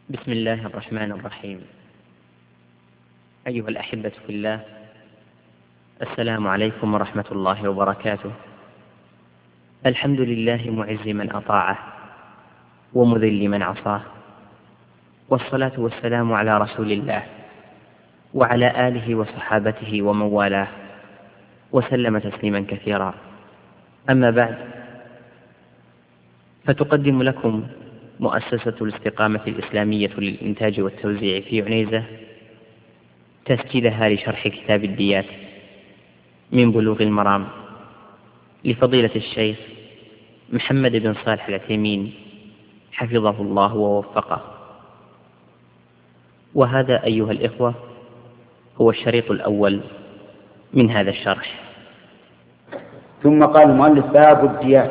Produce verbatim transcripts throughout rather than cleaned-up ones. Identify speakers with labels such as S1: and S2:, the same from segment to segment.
S1: بسم الله الرحمن الرحيم. أيها الأحبة في الله، السلام عليكم ورحمة الله وبركاته. الحمد لله معز من أطاعه ومذل من عصاه، والصلاة والسلام على رسول الله وعلى آله وصحابته ومن والاه، وسلم تسليما كثيرا. أما بعد، فتقدم لكم مؤسسة الاستقامة الإسلامية للإنتاج والتوزيع في عنيزة تسجيلها لشرح كتاب الديات من بلوغ المرام لفضيلة الشيخ محمد بن صالح العثيمين حفظه الله ووفقه. وهذا أيها الإخوة هو الشريط الأول من هذا الشرح.
S2: ثم قال المؤلف: باب الديات.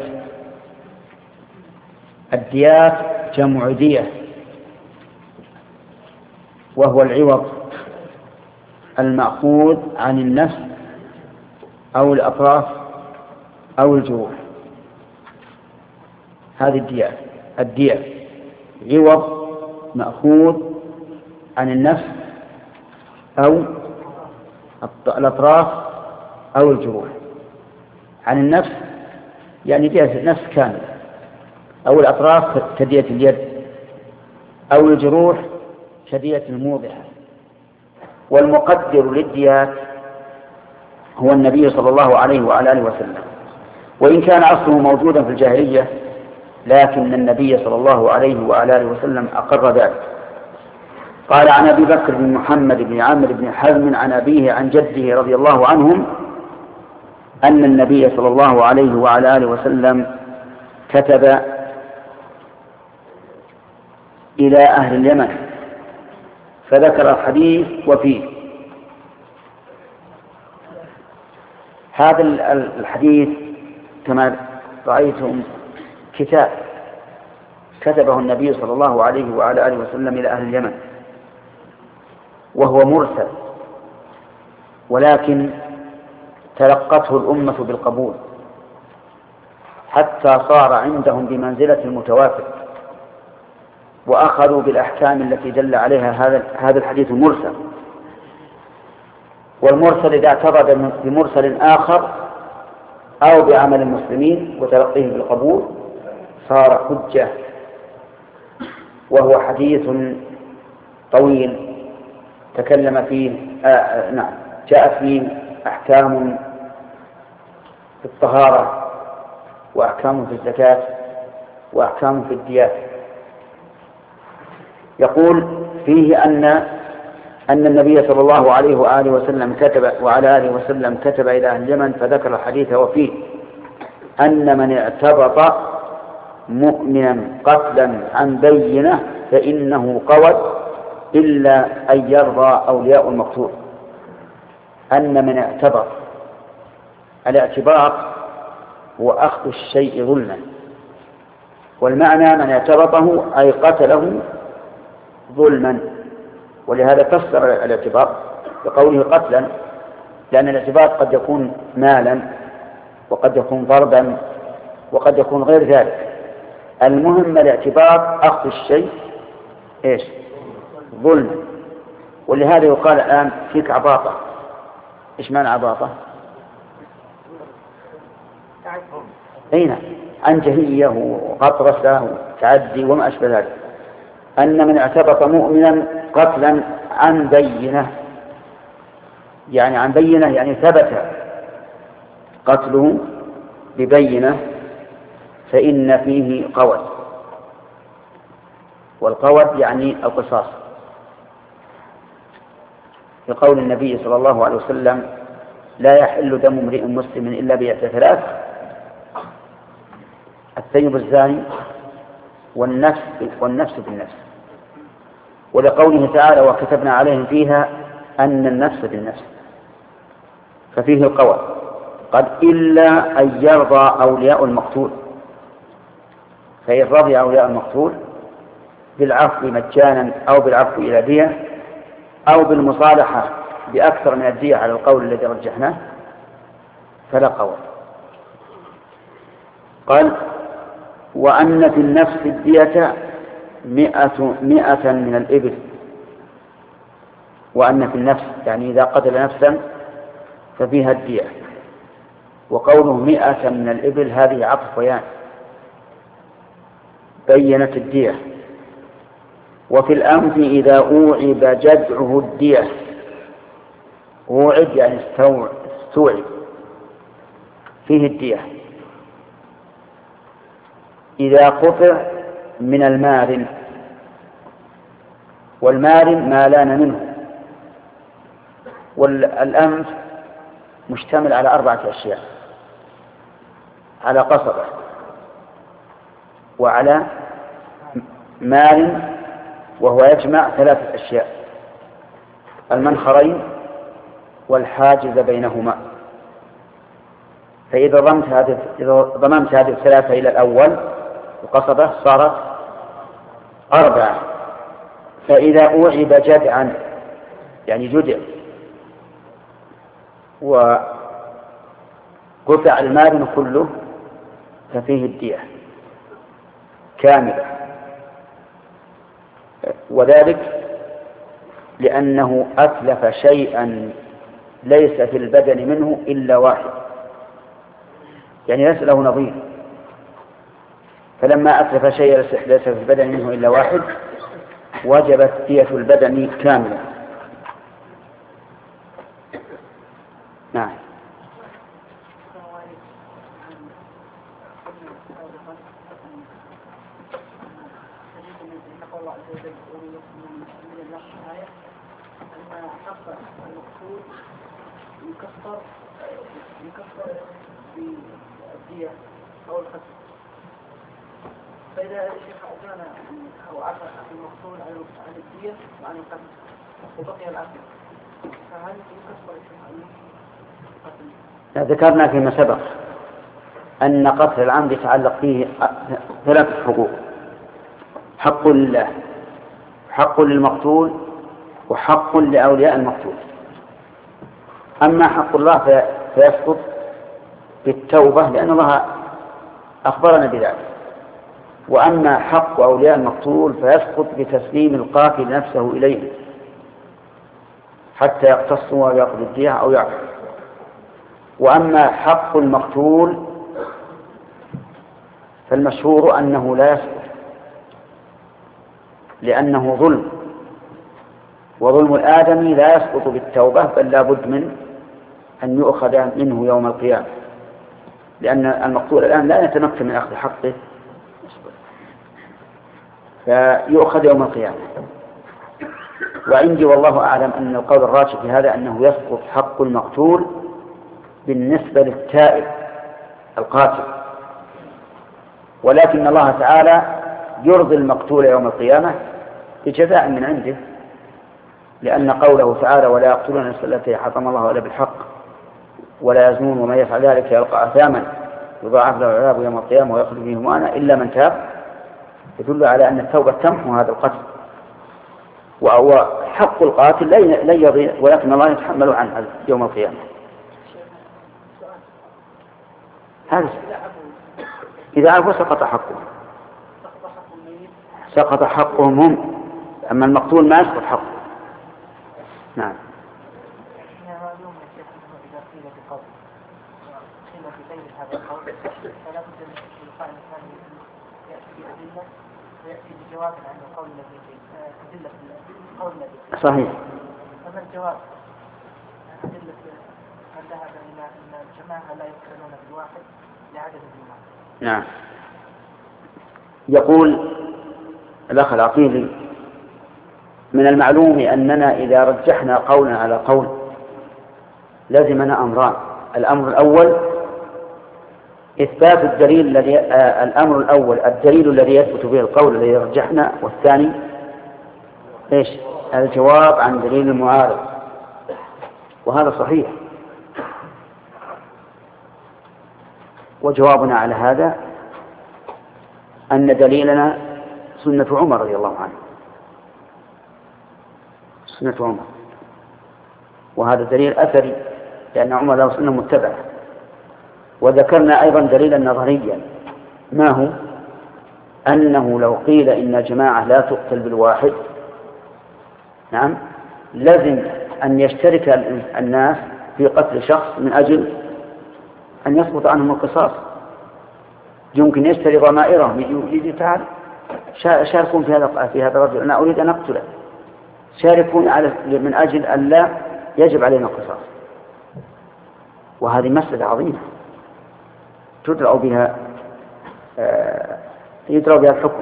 S2: الديات جمع دية، وهو العوض المأخوذ عن النفس أو الأطراف أو الجروح. هذه الديات. الدية عوض مأخوذ عن النفس أو الأطراف أو الجروح. عن النفس يعني دية النفس كاملة، أو الأطراف كدية اليد، أو الجروح كدية الموضحة. والمقدر للديات هو النبي صلى الله عليه وعلى آله وسلم، وإن كان أصله موجودا في الجاهلية، لكن النبي صلى الله عليه وعلى آله وسلم أقر ذلك. قال: عن أبي بكر بن محمد بن عامر بن حزم عن أبيه عن جده رضي الله عنهم أن النبي صلى الله عليه وعلى آله وسلم كتب إلى أهل اليمن، فذكر الحديث وفيه. هذا الحديث كما رأيتم كتاب كتبه النبي صلى الله عليه وعلى آله وسلم إلى أهل اليمن، وهو مرسل، ولكن تلقته الأمة بالقبول حتى صار عندهم بمنزلة المتواتر، وأخذوا بالأحكام التي دل عليها هذا هذا الحديث المرسل. والمرسل إذا اعترض بمرسل آخر أو بعمل المسلمين وتلقيه بالقبول صار حجة، وهو حديث طويل تكلم فيه آه نعم جاء فيه أحكام في الطهارة، وأحكام في الزكاة، وأحكام في الديات. يقول فيه أن أن النبي صلى الله عليه وآله وسلم كتب وعلى آله وسلم كتب إلى أهل اليمن، فذكر الحديث وفيه أن من اعتبط مؤمنا قتلا عن بينة فإنه قود إلا أن يرضى أولياء المقتول. أن من اعتبط، الاعتباط هو أخذ الشيء ظلما، والمعنى من اعتبطه أي قتله ظلما. ولهذا فسر الاعتباط بقوله قتلا، لأن الاعتباط قد يكون مالا، وقد يكون ضربا، وقد يكون غير ذلك. المهم الاعتباط أخذ الشيء إيش؟ ظلما. ولهذا يقال الآن فيك عباطة. إيش معنى عباطة؟ أين؟ عن جهية وقطرسة وتعدي وما أشبه ذلك. أن من اعتبط مؤمنا قتلا عن بينة، يعني عن بينة يعني ثبت قتله ببينة، فإن فيه قود. والقود يعني القصاص، لقول النبي صلى الله عليه وسلم: لا يحل دم امرئ مسلم إلا بإحدى ثلاث: الثيب الزاني، والنفس والنفس بالنفس. ولقوله تعالى: وكتبنا عليهم فيها أن النفس بالنفس، ففيه القول. قد إلا أن يرضى أولياء المقتول، فإن رضي أولياء المقتول بالعفو مجانا أو بالعفو إلى دية أو بالمصالحة بأكثر من الدية على القول الذي رجحناه فلا قول. قال: وأن في النفس الدية مئة, مئة من الإبل، وأن في النفس يعني إذا قتل نفسا ففيها الدية. وقوله مئة من الإبل هذه عطف بيان بينت الدية. وفي الأنف إذا أوعب جدعه الدية، أوعب يعني استوعب فيه الدية. إذا قطع من المارن، والمارن ما لان منه. والأنف مشتمل على أربعة أشياء: على قصبة، وعلى مارن وهو يجمع ثلاثة أشياء: المنخرين والحاجز بينهما. فإذا ضمت هذه إذا ضممت هذه الثلاثة إلى الأول القصبة صارت أربعة. فإذا أوعب جدعا يعني جدع وقطع المارن كله ففيه الدية كاملة، وذلك لأنه أتلف شيئا ليس في البدن منه إلا واحد، يعني ليس له نظير. فلما أتلف شيئا ليس في البدن منه إلا واحد وجبت دية البدن كاملة. نعم.
S3: يكفر يكفر بالدية أو القتل. فإذا الشيخ أجانا أو عفى المقتول عن الدية وعن القتل وبقي العفو، فهل يكفر الشيخ القتل؟
S2: ذكرنا فيما سبق أن قتل العمد يتعلق فيه ثلاثة حقوق: حق لله، حق للمقتول، وحق لأولياء المقتول. أما حق الله فيسقط بالتوبة لأن الله أخبرنا بذلك، وأما حق أولياء المقتول فيسقط بتسليم القاتل نفسه إليه حتى يقتصوا ويأخذ الدية أو يعفو. وأما حق المقتول فالمشهور أنه لا يسقط لأنه ظلم، وظلم الآدمي لا يسقط بالتوبة بل لا بد من أن يؤخذ منه يوم القيامة، لأن المقتول الآن لا يتمكن من أخذ حقه فيؤخذ يوم القيامة. وعندي والله أعلم أن القول الراجح في هذا أنه يسقط حق المقتول بالنسبة للتائب القاتل، ولكن الله تعالى يرضي المقتول يوم القيامة بجزاء من عنده، لأن قوله تعالى: ولا يقتلون النفس التي حرم الله إلا بالحق ولا يزنون ومن يفعل ذلك يلقى أثاما يضاعف له العذاب يوم القيامة ويخلد فيه مهانا إلا من تاب، يدل على أن التوبة تمحو هذا القتل. وحق القاتل لا يضيع، ولكن الله يتحمل عنه يوم القيامة. هذا إذا عفوا سقط حقه، سقط حقهم هم، أما المقتول ما يسقط حقه. نعم. صحيح.
S3: فما الجواب؟ أدلة من ذهب إلى أن الجماعة لا يقتلون بالواحد لعدد الجماعة.
S2: نعم. يقول الأخ العقيلي: من المعلوم أننا إذا رجحنا قولا على قول لازمنا أمران: الأمر الأول إثبات الدليل الذي آه الأمر الأول الدليل الذي يثبت به القول الذي رجحنا، والثاني إيش؟ الجواب عن دليل المعارض. وهذا صحيح. وجوابنا على هذا أن دليلنا سنة عمر رضي الله عنه، سنة عمر، وهذا دليل أثري لأن عمر له سنة متبعة. وذكرنا أيضا دليلا نظريا، ما هو؟ أنه لو قيل إن الجماعة لا تقتل بالواحد، نعم، لازم أن يشترك الناس في قتل شخص من أجل أن يسقط عنهم القصاص. يمكن يشتري ضمائرهم، يجي تعال شاركون في هذا في هذا الرجل، أنا أريد أن أقتله، شاركون على من أجل أن لا يجب علينا القصاص. وهذه مسألة عظيمة تدرأ بها يدرأ بها الحكم.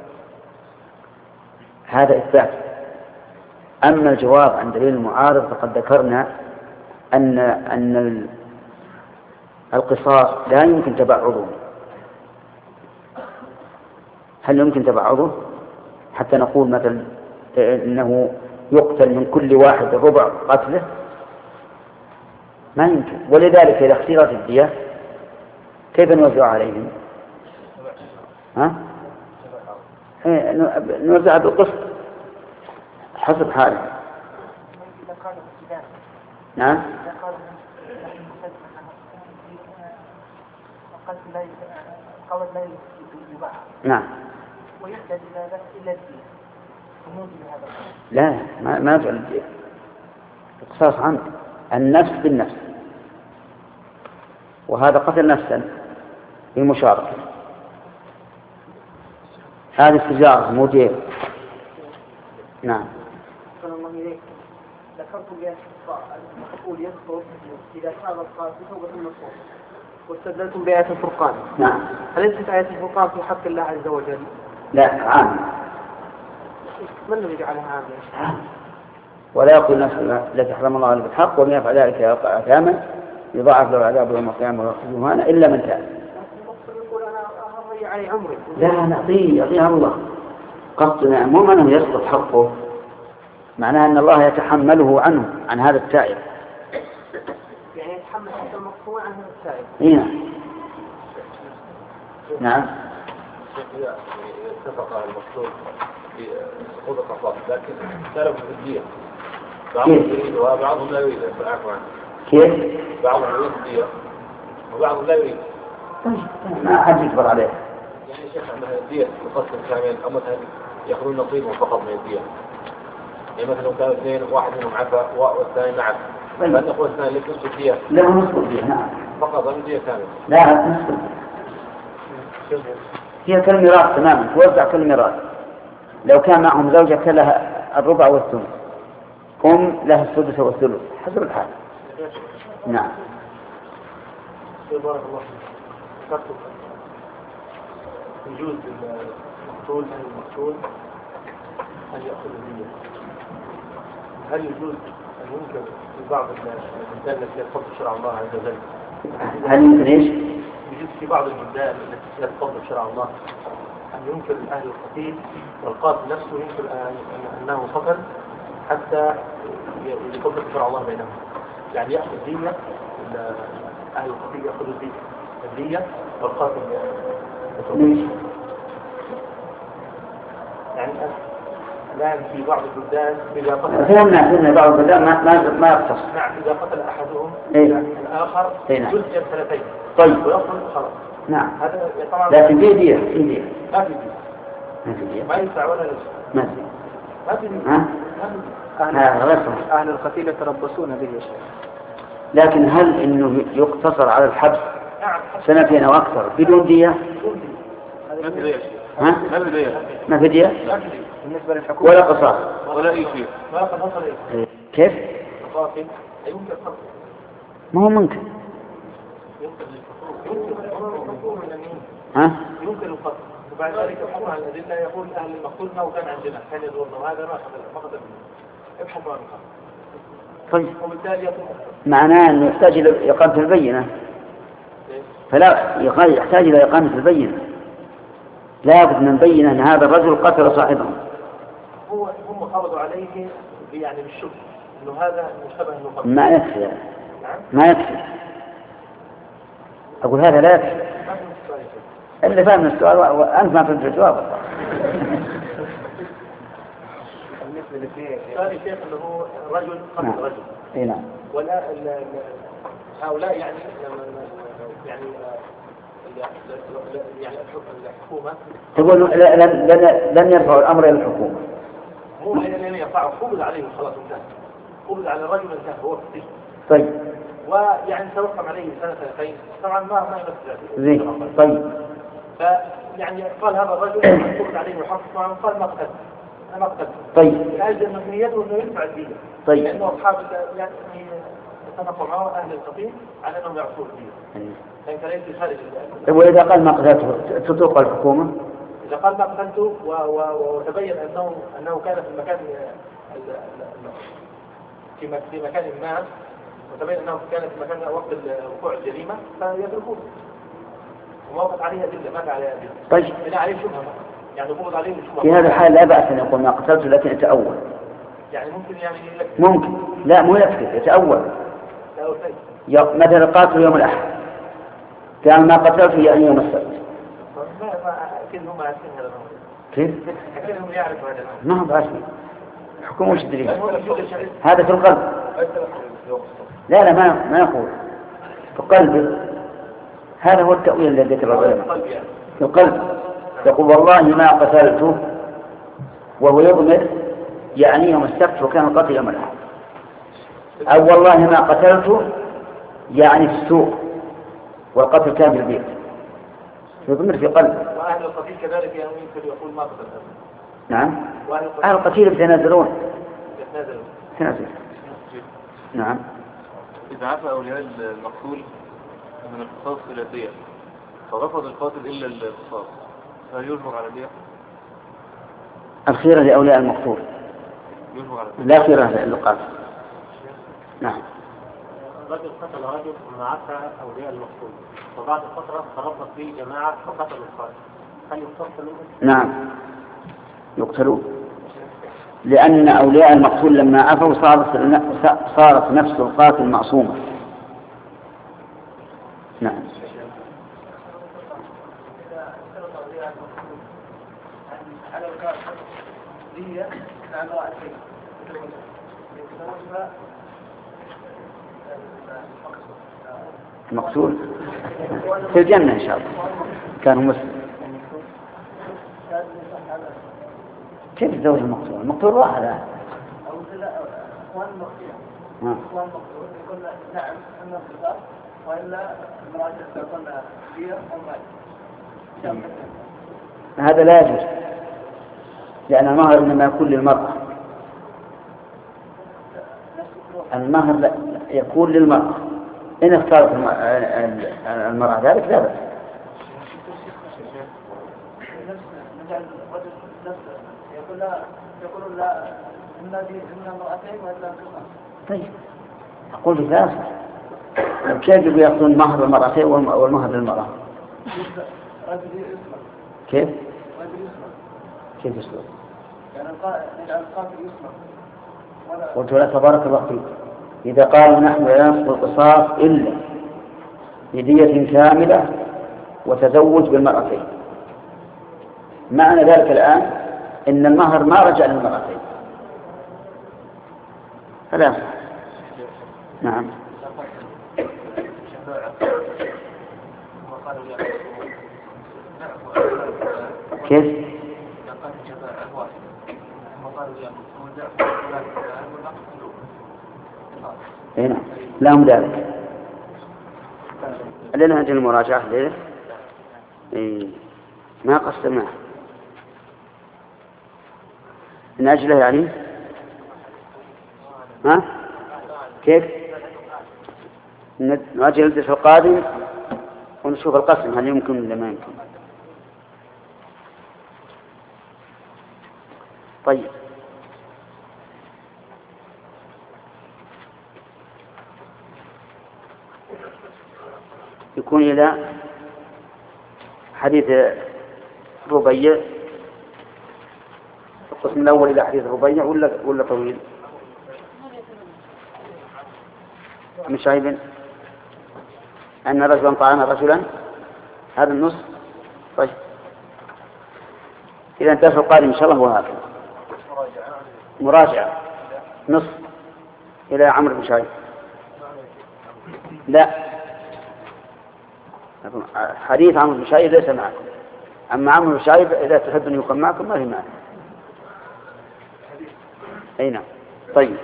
S2: هذا إثبات. أما الجواب عن دليل المعارض فقد ذكرنا أن أن القصاص لا يمكن تبعضه. هل يمكن تبعضه حتى نقول مثلا إنه يقتل من كل واحد ربع قتله؟ ما يمكن. ولذلك إذا اختيرت الدية كيف نوزع عليهم؟ ها؟ نوزع بالقسط حسب حاله. نعم. نعم.
S3: ويحتاج إلى الدية.
S2: لا، ما ما يفعل الدية. القصاص عن النفس بالنفس، وهذا قتل نفسا بالمشاركة. هذه التجارة موديل. نعم.
S3: ذكرت بأن المقتول يسقط إذا كان القاتل توبة النصوص، واستدلتم بآية الفرقان.
S2: نعم.
S3: أليست آية الفرقان في حق الله عز وجل؟
S2: لا، عام.
S3: من الذي جعلها عامة؟
S2: ولا يقول نفس التي حرم الله بالحق ومن يفعل ذلك يلقى أثاما يضاعف له العذاب يوم القيامة ويخزيه مهانا إلا من تاب.
S3: يقول أنا أضيع علي عمري.
S2: لا، نعطيه يعطيها الله. قصدنا مو أنه يسقط حقه، معناه أن الله يتحمله عنه عن هذا التائب.
S3: يعني يتحمل حتى المقطوع عن هذا التائب.
S2: إيه. نعم.
S4: اتفق على المقصود في سقوط القصاص، لكن اختلفوا في الدية. بعضهم يريد وبعضهم لا يريد. فالعفو عنه.
S2: كيف؟
S4: بعضهم يريد الدية وبعضهم لا يريد.
S2: ما أحد يكبر عليه.
S4: يعني شيخ أن الدية تقسم كامل أو مثلا يأخذون نصيبهم فقط من الدية. يعني مثلا لو كانوا اثنين واحد منهم عفا والثاني معك، فأن نقول الثاني لك نصف الدية.
S2: لا، نصف الدية. نعم.
S4: فقط الدية كامل.
S2: لا، نصف الدية. هي كالميراث تماما، توزع كالميراث. لو كان معهم زوجة كلها الربع والثلث، أم لها السدس والثلث حسب الحال. نعم.
S4: بارك الله فيك. يجوز للمقتول أن المقتول أن يأخذ الدية. هل يجوز أن ينكر في بعض البلدان التي يتفضل شرع الله عز وجل؟
S2: هل يمكن إيش؟
S4: يجوز في بعض البلدان التي يتفضل شرع الله أن ينكر أهل القتيل والقاتل نفسه ينكر أنه قتل حتى يتفضل شرع الله بينهم، يعني يأخذ دية، أهل القتيل يأخذ الدية والقاتل
S2: ليش؟
S4: يعني الآن في بعض البلدان إذا قتل
S2: فهمنا فهمنا بعض البلدان ما ما ما يختص.
S4: نعم، إذا قتل أحدهم
S2: إيه؟
S4: يعني الآخر
S2: نعم.
S4: يسجن سنتين.
S2: طيب.
S4: ويخرج خلاص.
S2: نعم.
S4: هذا طبعا.
S2: لكن في دية في دية.
S4: ما في دية.
S2: ما في دية.
S4: ما ينفع ولا يجوز.
S2: ما في.
S4: ما في دية.
S2: ها؟
S3: أهل, أهل القتيل يتربصون به يا شيخ.
S2: لكن هل إنه يقتصر على الحبس
S4: نعم.
S2: سنتين أو أكثر بدون دية؟
S4: ما في دية.
S2: ها؟
S4: ما في دية.
S2: ما في دية؟
S4: ما في دية.
S3: بالنسبة للحكومة
S2: ولا قصاص.
S4: ولا أي شيء. ما قد حصل إيه.
S2: كيف؟
S4: القاتل يمكن القتل.
S2: ما هو ممكن.
S4: يمكن يمكن الحكومة من اليمين.
S2: ها؟
S4: يمكن القتل. وبعد ذلك يحكم على الأدلة يقول أهل المقتول ما كان عندنا كان يدورنا وهذا ما قتل ما قتل ابحثوا عن القتل.
S2: طيب.
S4: وبالتالي يطلق.
S2: معناه أنه يحتاج إلى إقامة البينة. فلا يحتاج إلى إقامة البينة. لا بد من بينة أن هذا الرجل قتل صاحبه.
S4: هو هم فرضوا عليه يعني بالشبه إنه هذا مشتبه إنه قتل.
S2: ما يكفي يعني. ما يكفي. أقول هذا لا يكفي.
S4: ما في السؤال.
S2: اللي فاهم السؤال وأنت ما فهمت الجواب.
S4: السؤال يا شيخ إنه هو رجل قتل
S2: نعم.
S4: رجل.
S2: إيه نعم.
S4: ولا هؤلاء يعني يعني يعني الحكومة
S2: تقول لن لن لن يرفعوا الأمر إلى الحكومة.
S4: مو لن يرفعوا، قبض عليه خلاص انتهى، قبض على الرجل انتهى هو في السجن.
S2: طيب.
S4: ويعني توقف عليه سنة سنتين طبعا ما ما يمثل.
S2: زين. طيب.
S4: فيعني قال هذا الرجل قبض عليه وحكم معه قال ما قتلت أنا ما قتلت.
S2: طيب.
S4: لأجل مسؤوليته إنه يدفع الدية.
S2: طيب.
S4: لأنه أصحاب يعني اتفقوا معه أهل القتيل على أنهم يعطوه الدية. لأن كان يجري خارج.
S2: طيب وإذا قال ما قتلته تطلق الحكومة؟
S4: إذا قال ما قتلته وتبين أنه أنه كان في المكان في في مكان ما وتبين أنه كان في مكان وقت وقوع الجريمة فيتركوه. وما وقت عليه أدلة ما عليه أدلة.
S2: طيب.
S4: بناء عليه شبهة يعني يقول عليه شبهة.
S2: في هذا الحال لا بأس أن يقول ما قتلته لكن يتأول.
S4: يعني ممكن يعني يكفي.
S2: ممكن. لا مو يكفي يتأول.
S4: لا
S2: مثلا قاتل يوم الأحد قال ما قتلته يعني يوم السبت.
S4: ما ما أكيد هم عارفين هذا الأمر.
S2: كيف؟
S4: أكيد هم يعرفوا هذا الأمر.
S2: ما هم عارفين. الحكومة وش تدري؟ هذا في القلب. لا لا ما ما يقول في قلبه. هذا هو التأويل الذي ذكر العلماء. في القلب يقول والله ما قتلته وهو يضمر يعني يوم السبت وكان القتل يوم الأحد. أو والله ما قتلته يعني في السوق والقتل كان في البيت يضمر في قلبه.
S4: وأهل القتيل كذلك يعني يمكن يقول ما قتلته.
S2: نعم. أهل القتيل يتنازلون.
S4: يتنازلون.
S2: يتنازلون. نعم.
S5: إذا عفى أولياء المقتول من القصاص ثلاثية فرفض القاتل إلا القصاص فهل يجبر على الدية؟
S2: الخيرة لأولياء المقتول لا خيرة للقاتل. نعم.
S6: رجل قتل رجل وما عفى أولياء المقتول وبعد فترة تربص به جماعة فقتلوا القاتل هل يقتص منهم؟
S2: نعم يقتلون لأن أولياء المقتول لما عفوا صارت صارت نفس القاتل معصومة. نعم. المقتول في الجنة إن شاء الله كانوا مسلم. كيف زوج المقتول؟ المقتول واحد.
S3: أو إخوان المقتول. إخوان المقتول يقول نعم أنه قصاص وإلا المراجع تقول دية أو مال.
S2: هذا لا يجوز لأن المهر إنما يكون للمرأة. المهر لا يكون للمرأة إن اختارت المرأة ذلك لا بأس.
S3: يقول لا يقولون لا إما دي إما امرأتين وإلا قصاص.
S2: طيب أقول لك لا كيف يأخذون مهر المرأتين والمهر للمرأة؟
S3: رجل يسمع.
S2: كيف؟
S3: رجل يسمع.
S2: كيف يسمع؟
S3: يعني القاتل يسمع.
S2: قلت لا تبارك الله فيك إذا قالوا نحن لا نسقط القصاص إلا بدية كاملة وتزوج بالمرأتين معنى ذلك الآن إن المهر ما رجع للمرأتين فلا. نعم. كيف؟ هنا لهم ذلك لنا أجل المراجعة ليه؟ إيه. ما قسمناه من أجله يعني ها كيف نأجل الدرس القادم ونشوف القسم هل يمكن ولا ما يمكن. طيب يكون إلى حديث ربيع القسم الأول إلى حديث ربيع ولا ولا طويل؟ مش عيب أن رجلا طعن رجلا هذا النص. طيب إذا الدرس القادم إن شاء الله هو هذا مراجعة نص إلى عمرو بن شعيب. لا حديث عمرو بن شعيب ليس معكم، أما عمرو بن شعيب إذا تحب أن يكون معكم ما في معنى. أي نعم. طيب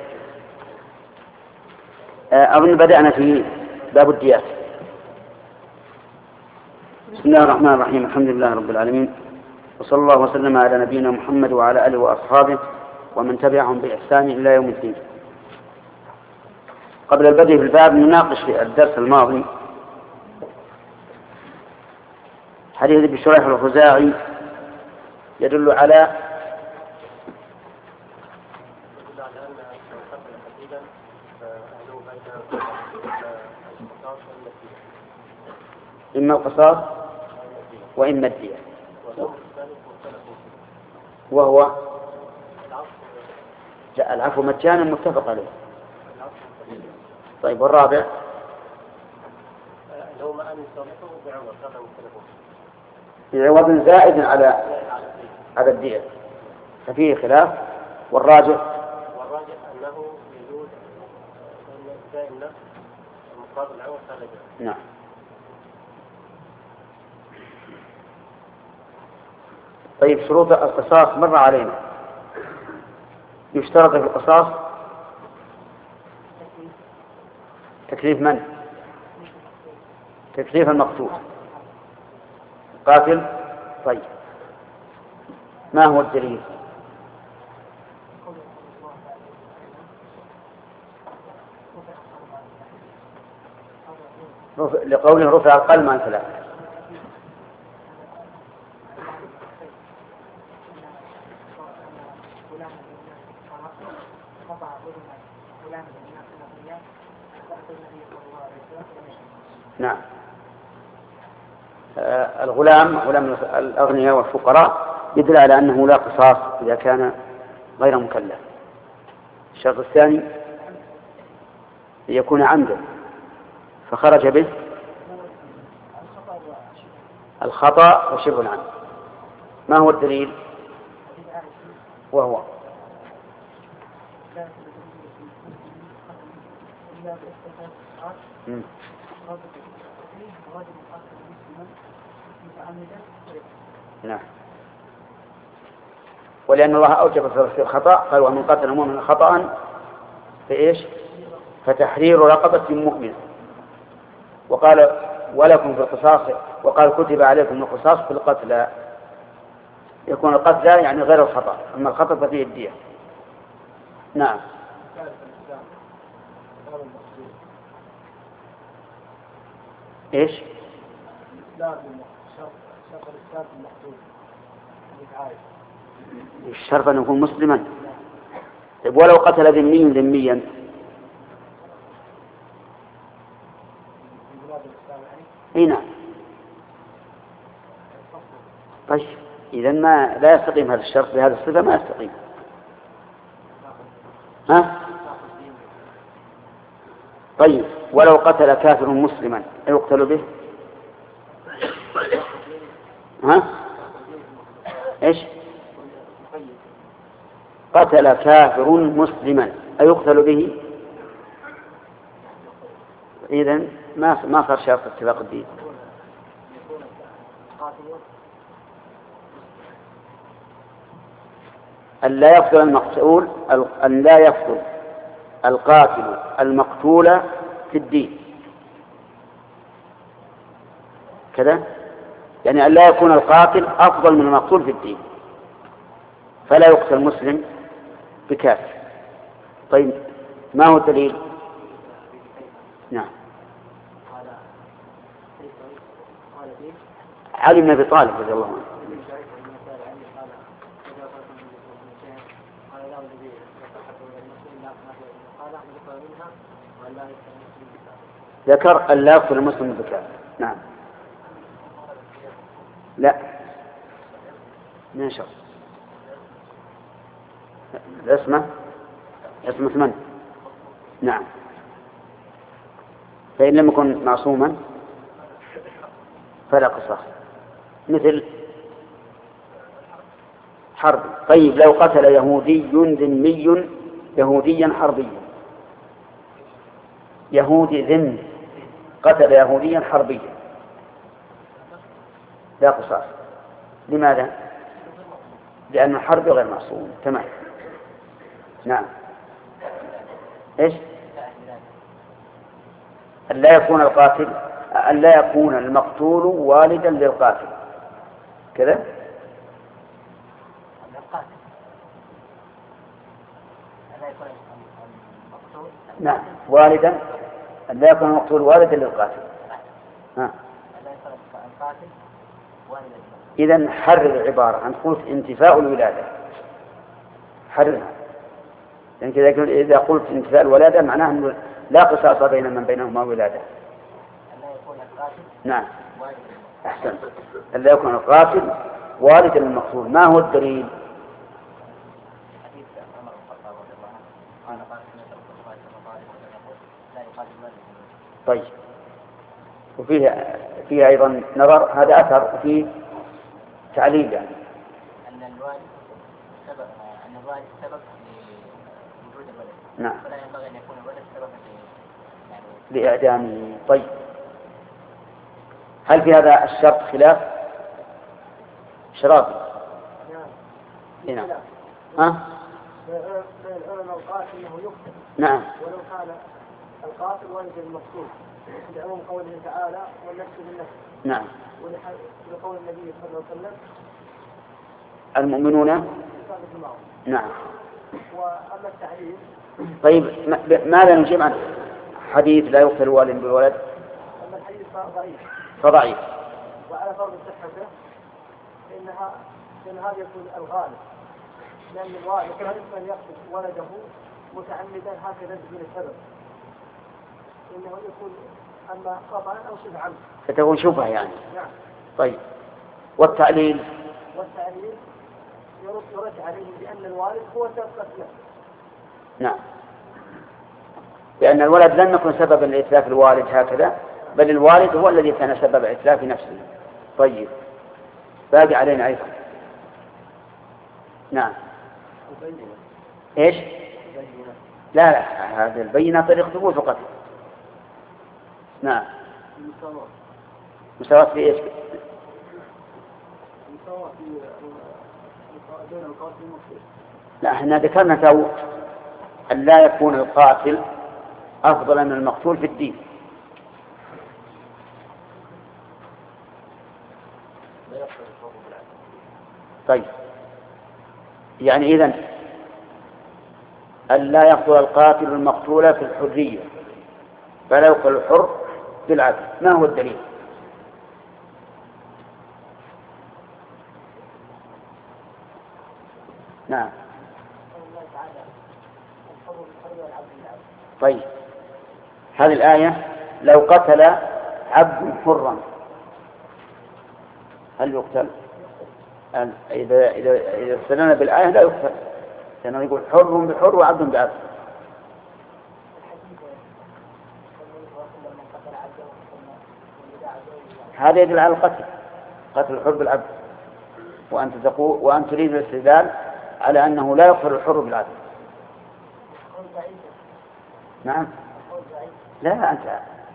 S2: أظن بدأنا في باب الديات. بسم الله الرحمن الرحيم، الحمد لله رب العالمين، وصلى الله وسلم على نبينا محمد وعلى آله وأصحابه ومن تبعهم بإحسان إلى يوم الدين. قبل البدء في الباب نناقش في الدرس الماضي حديث ابي شريح الخزاعي يدل على إما القصاص وإما الدية، وهو العفو مجانا متفق عليه. طيب والرابع بعوض زائد على على الدية، ففيه خلاف. والراجح
S6: والراجح أنه يجوز إنساء النفس المقابل العوض هذا.
S2: نعم. طيب شروط القصاص مر علينا. يشترط في القصاص تكليف من؟ تكليف المقتول قاتل. طيب ما هو الدليل؟ لقوله رفع القلم عن ثلاث. نعم. آه الغلام غلام الأغنياء والفقراء يدل على أنه لا قصاص إذا كان غير مكلف. الشرط الثاني يكون عمدا فخرج به الخطأ وشبه العمد. ما هو الدليل؟ وهو م. نعم. ولأن الله أوجب في الخطأ قال ومن قتل مؤمنا خطأ فإيش؟ فتحرير رقبة مؤمنة. وقال ولكم في القصاص، وقال كتب عليكم القصاص في القتلى. يكون القتلى يعني غير الخطأ، أما الخطأ ففيه الدية. نعم. إيش؟ الشرط أن يكون مسلما. طيب ولو قتل ذمي ذميا؟ اي نعم. طيب إذا ما لا يستقيم هذا الشرط بهذا الصفة، ما يستقيم. ها؟ طيب ولو قتل كافر مسلما أيقتل به؟ ها؟ إيش؟ قتل كافر مسلما أيقتل به؟ إذن ما ما صار شرط اتفاق الدين. أن لا يقتل المقتول أن لا يقتل القاتل المقتول في الدين كذا، يعني أن لا يكون القاتل أفضل من المقتول في الدين، فلا يقتل مسلم بكافر. طيب ما هو الدليل؟ نعم. علي بن أبي طالب رضي الله عنه. ذكر أن لا يقتل المسلم بكافر. نعم. لا من شرط. العصمة عصمة من؟ نعم. فإن لم يكن معصوما فلا قصاص، مثل حرب. طيب لو قتل يهودي ذمي يهوديا حربيا، يهودي ذم قتل يهوديا حربيا لا قصاص. لماذا؟ لأن الحرب غير معصوم. تمام. نعم. إيش؟ أن لا يكون القاتل أن لا يكون المقتول والدا للقاتل كذا. نعم والدا أن لا يكون المقتول والدا للقاتل. ها. إذن حرر العبارة أن تقول انتفاء الولادة، حررها. لأن يعني إذا قلت انتفاء الولادة معناه أنه لا قصاص بين من بينهما ولادة. نعم أحسن. أن لا يكون القاتل والدا للمقتول. ما هو الدليل؟ طيب. وفيه فيه أيضا نظر، هذا أثر وفيه تعليل يعني.
S7: أن الوالد سبب أن الوالد سبب لوجود الولد.
S2: نعم.
S7: فلا ينبغي أن يكون الولد سببا يعني
S2: لإعدامه. طيب. هل في هذا الشرط خلاف؟ شرابي.
S3: نعم.
S2: نعم. ها؟
S3: العلماء القاتل أنه يقتل.
S2: نعم.
S3: ولو كان القاتل والد المقتول لعموم قوله تعالى والنفس بالنفس.
S2: نعم.
S3: ولقول النبي صلى الله عليه وسلم
S2: المؤمنون. نعم.
S3: وأما التعليل.
S2: طيب ماذا نجيب عن حديث لا يقتل والد بالولد؟
S3: أما الحديث ضعيف.
S2: فضعيف.
S3: وعلى فرض صحته فإنها لأن هذا يكون الغالب، لأن الوالد يجب أن يقتل ولده متعمدا هكذا بدون سبب، إنه يكون أما خطأ أو شبه عمد.
S2: فتكون شبهة يعني.
S3: نعم.
S2: طيب. والتعليل.
S3: والتعليل يرد عليه بأن الوالد هو سبب قتله.
S2: نعم. لأن الولد لم يكن سببا لإتلاف الوالد هكذا، بل الوالد هو الذي كان سبب إتلاف نفسه. طيب. باقي علينا أيضا. نعم. إيش؟ لا لا هذا البينة طريق ثبوت وقتل. نعم. مساواة في إيش؟
S3: مساواة في بين القاتل والمقتول.
S2: لا احنا ذكرنا تو أن لا يكون القاتل أفضل من المقتول في الدين. طيب يعني إذن أن لا يقتل القاتل المقتول في الحرية فلا يقتل الحر بالعدل. ما هو الدليل؟ نعم. طيب هذه الآية لو قتل عبد حرا هل يقتل؟ إذا إذا إذا استدلنا بالآية لا يقتل، لأنه يقول حر بحر وعبد بعبد. هذا يدل على القتل، قتل الحر بالعبد، وأنت تقول وأنت تريد الاستدلال على أنه لا يقتل الحر بالعبد. نعم. لا أنت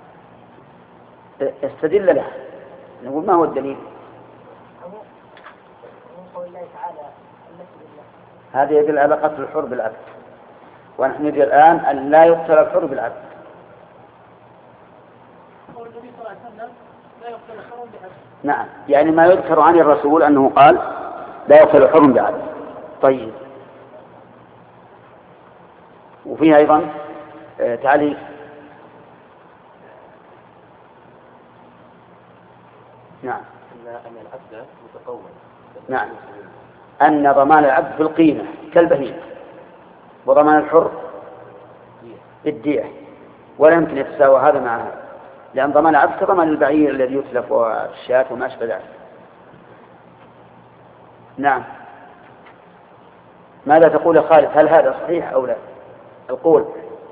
S2: استدل له. نقول ما هو الدليل؟ هذا يدل على قتل الحر بالعبد، ونحن ندري الآن أن لا يقتل الحر بالعبد. نعم يعني ما يذكر عن الرسول أنه قال لا يقتل الحر بالعبد. طيب. وفيها أيضا آه تعليق. نعم.
S4: أن العبد متقوم.
S2: نعم. أن ضمان العبد بالقيمة كالبهيمة، وضمان الحر بالدية، ولا يمكن يتساوى هذا مع هذا، لأن ضمان العبد كضمان البعير الذي يتلف والشاة وما أشبه ذلك. نعم. ماذا تقول يا خالد؟ هل هذا صحيح أو لا القول؟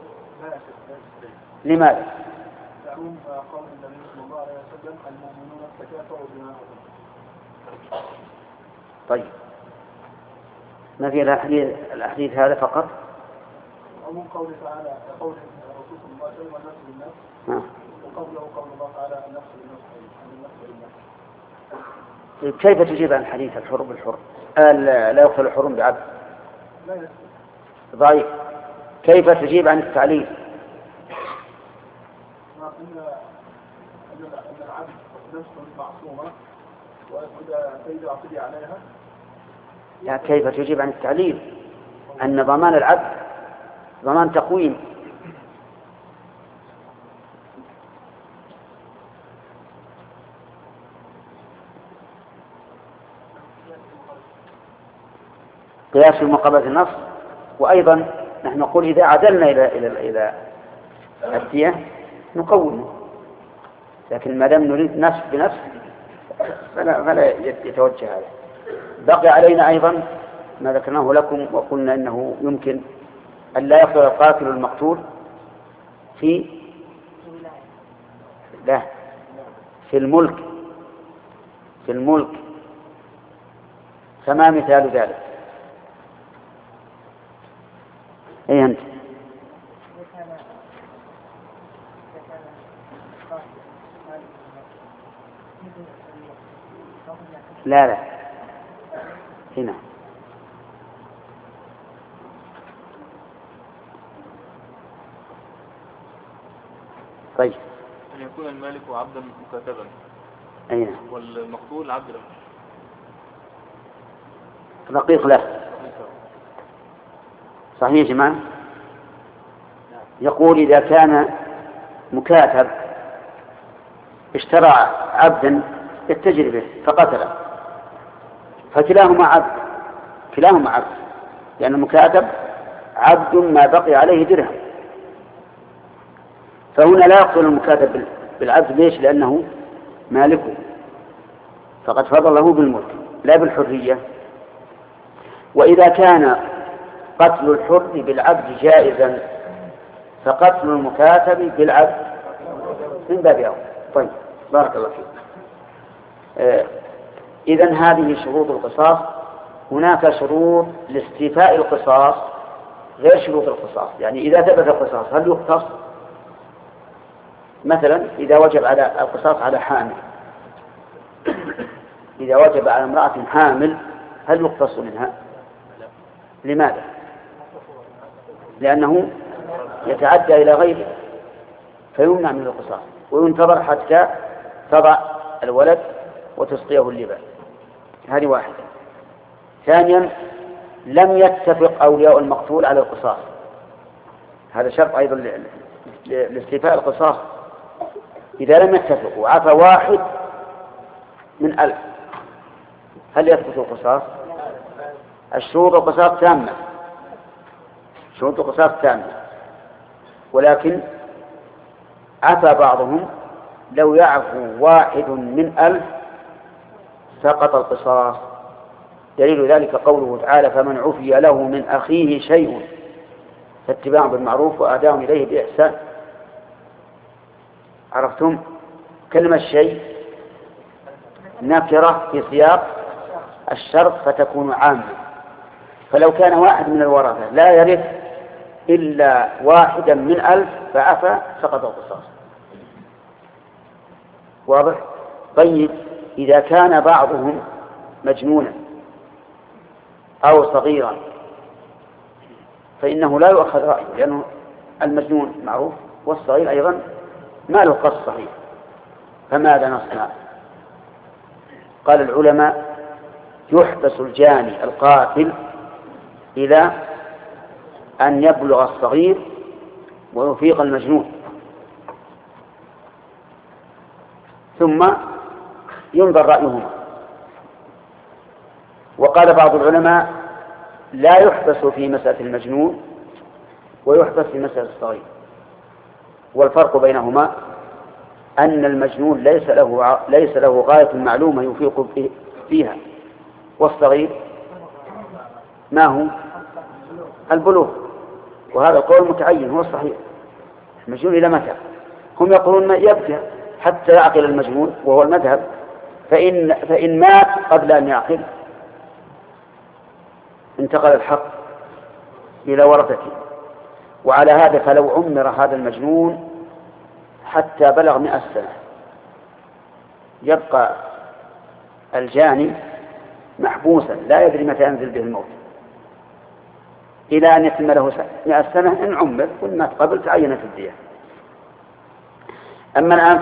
S2: لماذا؟
S3: يعلم قول النبي صلى الله عليه وسلم المؤمنون تكافؤوا دماءهم.
S2: طيب ما في الأحاديث الأحاديث هذا فقط؟
S3: ومن قوله تعالى قول الرسول صلى الله عليه وسلم والنفس بالنفس، وقوله قول الله تعالى النفس بالنفس النفس بالنفس.
S2: كيف تجيب عن حديث الحر بالحر؟ آه لا يقتل الحر بعبد ضعيف. كيف تجيب عن التعليل؟
S8: العبد نفسه معصومة وإذا فإذا اعتدي عليها.
S2: لا، كيف تجيب عن التعليل؟ أن ضمان العبد ضمان تقويم. قياس في مقابلة النص. وأيضا نحن نقول إذا عدلنا إلى إلى إلى الدية نقومه، لكن ما دام نريد نفس بنفس فلا, فلا يتوجه هذا. بقي علينا أيضا ما ذكرناه لكم وقلنا إنه يمكن أن لا يقتل القاتل المقتول في لا في الملك في الملك فما مثال ذلك؟ أي أنت؟ لا لا هنا طيب
S5: أن يكون المالك عبدا مكاتبا.
S2: أين؟
S5: والمقتول عبد له
S2: رقيق له. صحيح يا جماعة؟ يقول إذا كان مكاتب اشترى عبدا يتجر به فقتله فكلاهما عبد كلاهما عبد لأن المكاتب عبد ما بقي عليه درهم، فهنا لا يقتل المكاتب بالعبد. ليش؟ لأنه مالكه فقد فضله بالملك لا بالحرية. وإذا كان قتل الحر بالعبد جائزا فقتل المكاتب بالعبد من باب أولى. طيب بارك الله فيك. آه إذن هذه شروط القصاص. هناك شروط لاستيفاء القصاص غير شروط القصاص. يعني إذا ثبت القصاص هل يقتص؟ مثلا إذا وجب على القصاص على حامل، إذا وجب على امرأة حامل هل يقتص منها؟ لماذا؟ لأنه يتعدى إلى غيره فيمنع من القصاص وينتظر حتى تضع الولد وتسقيه اللبن. هذه واحدة. ثانيا لم يتفق أولياء المقتول على القصاص، هذا شرط أيضا لاستيفاء القصاص. إذا لم يتفقوا وعفى واحد من ألف هل يثبت القصاص؟ الشروط القصاص تامة، شروط القصاص تامة، ولكن عفى بعضهم. لو يعفو واحد من ألف سقط القصاص. دليل ذلك قوله تعالى فمن عفي له من أخيه شيء فاتباع بالمعروف وأداء إليه بإحسان. عرفتم؟ كلمة شيء نكرة في سياق الشرط فتكون عامة. فلو كان واحد من الورثة لا يرث إلا واحدا من ألف فعفى سقط القصاص. واضح؟ طيب إذا كان بعضهم مجنونا أو صغيرا فإنه لا يؤخذ رأيه، لأنه المجنون معروف والصغير أيضا ما له قص صحيح. فماذا نصنع؟ قال العلماء يحبس الجاني القاتل إلى أن يبلغ الصغير ويفيق المجنون، ثم ينظر رأيهما. وقال بعض العلماء لا يحبس في مسألة المجنون ويحبس في مسألة الصغير، والفرق بينهما أن المجنون ليس له ليس له غاية معلومة يفيق فيها، والصغير ما هو البلوغ، وهذا القول متعين هو الصحيح. المجنون إلى متى؟ هم يقولون ما يبكي حتى يعقل المجنون وهو المذهب، فإن, فإن مات قبل أن يعقل انتقل الحق إلى ورثته. وعلى هذا فلو عمر هذا المجنون حتى بلغ مئة سنة يبقى الجاني محبوسا لا يدري متى ينزل به الموت إلى أن يتم له مئة سنة إن عمر كل ما قبل تعينت الدية. أما الآن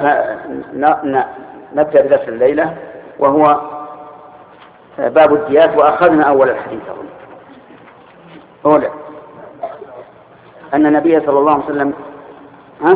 S2: فنبدأ بدرس الليلة وهو باب الديات، وأخذنا أول الحديث أولا أن النبي صلى الله عليه وسلم ها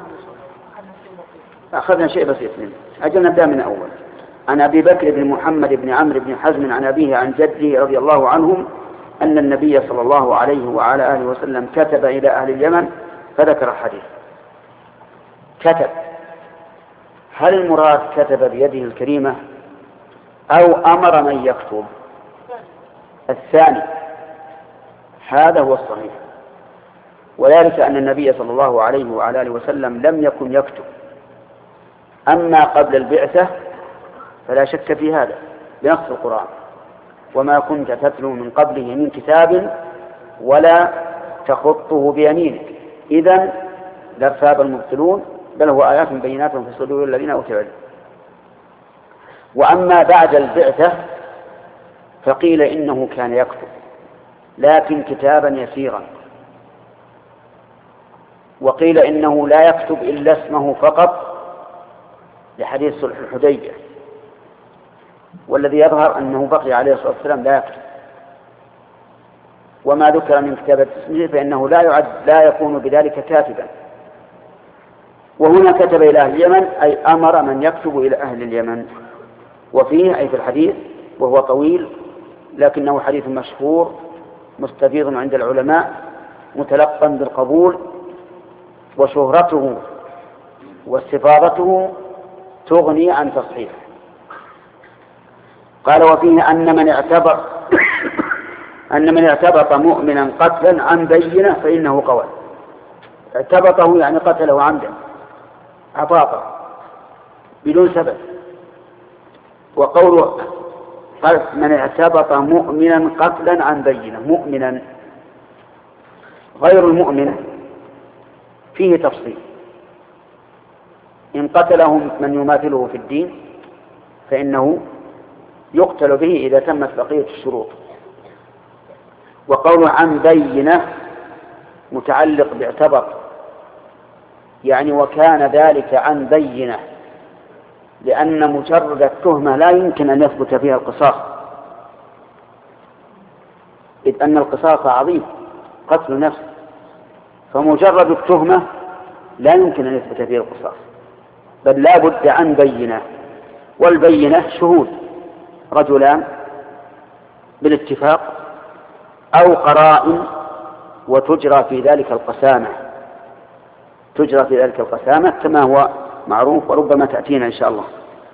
S2: أخذنا شيء بسيط منه. أجل نبدأ من أول. عن أبي بكر بن محمد بن عمرو بن حزم عن أبيه عن جده رضي الله عنهم أن النبي صلى الله عليه وعلى آله وسلم كتب إلى أهل اليمن فذكر الحديث. كتب، هل المراد كتب بيده الكريمة أو أمر من يكتب؟ الثاني، هذا هو الصحيح، وذلك أن النبي صلى الله عليه وعلى آله وسلم لم يكن يكتب. أما قبل البعثة فلا شك في هذا بنص القرآن: وما كنت تتلو من قبله من كتاب ولا تخطه بيمينك إذن لارتاب المبطلون بل هو آيات بينات في صدور الذين أوتوا العلم. وأما بعد البعثة فقيل إنه كان يكتب لكن كتابا يسيرا، وقيل إنه لا يكتب إلا اسمه فقط لحديث صلح الحديبية، والذي يظهر أنه بقي عليه الصلاة والسلام لا يكتب. وما ذكر من كتابة اسمه فإنه لا يعد لا يكون بذلك كاتبا. وهنا كتب إلى أهل اليمن أي أمر من يكتب إلى أهل اليمن. وفيه أي في الحديث، وهو طويل لكنه حديث مشهور مستفيض عند العلماء متلقا بالقبول، وشهرته واستفاضته تغني عن تصحيحه. قال: وفيه أن من اعتبر أن من اعتبط مؤمنا قتلا عن بينة فإنه قول. اعتبطه يعني قتله عمدا عباطا بدون سبب. وقوله قال: من اعتبط مؤمنا قتلا عن بينة، مؤمنا غير المؤمن فيه تفصيل. إن قتله من يماثله في الدين فإنه يقتل به إذا تمت بقية الشروط. وقوله عن بينة متعلق باعتبط، يعني وكان ذلك عن بينة، لأن مجرد التهمة لا يمكن أن يثبت فيها القصاص، إذ أن القصاص عظيم قتل نفس، فمجرد التهمة لا يمكن أن يثبت فيها القصاص، بل لا بد عن بينة. والبينة شهود رجلان بالاتفاق أو قرائن، وتجرى في ذلك القسامة تجرى في ذلك القسامة كما هو معروف وربما تأتينا إن شاء الله.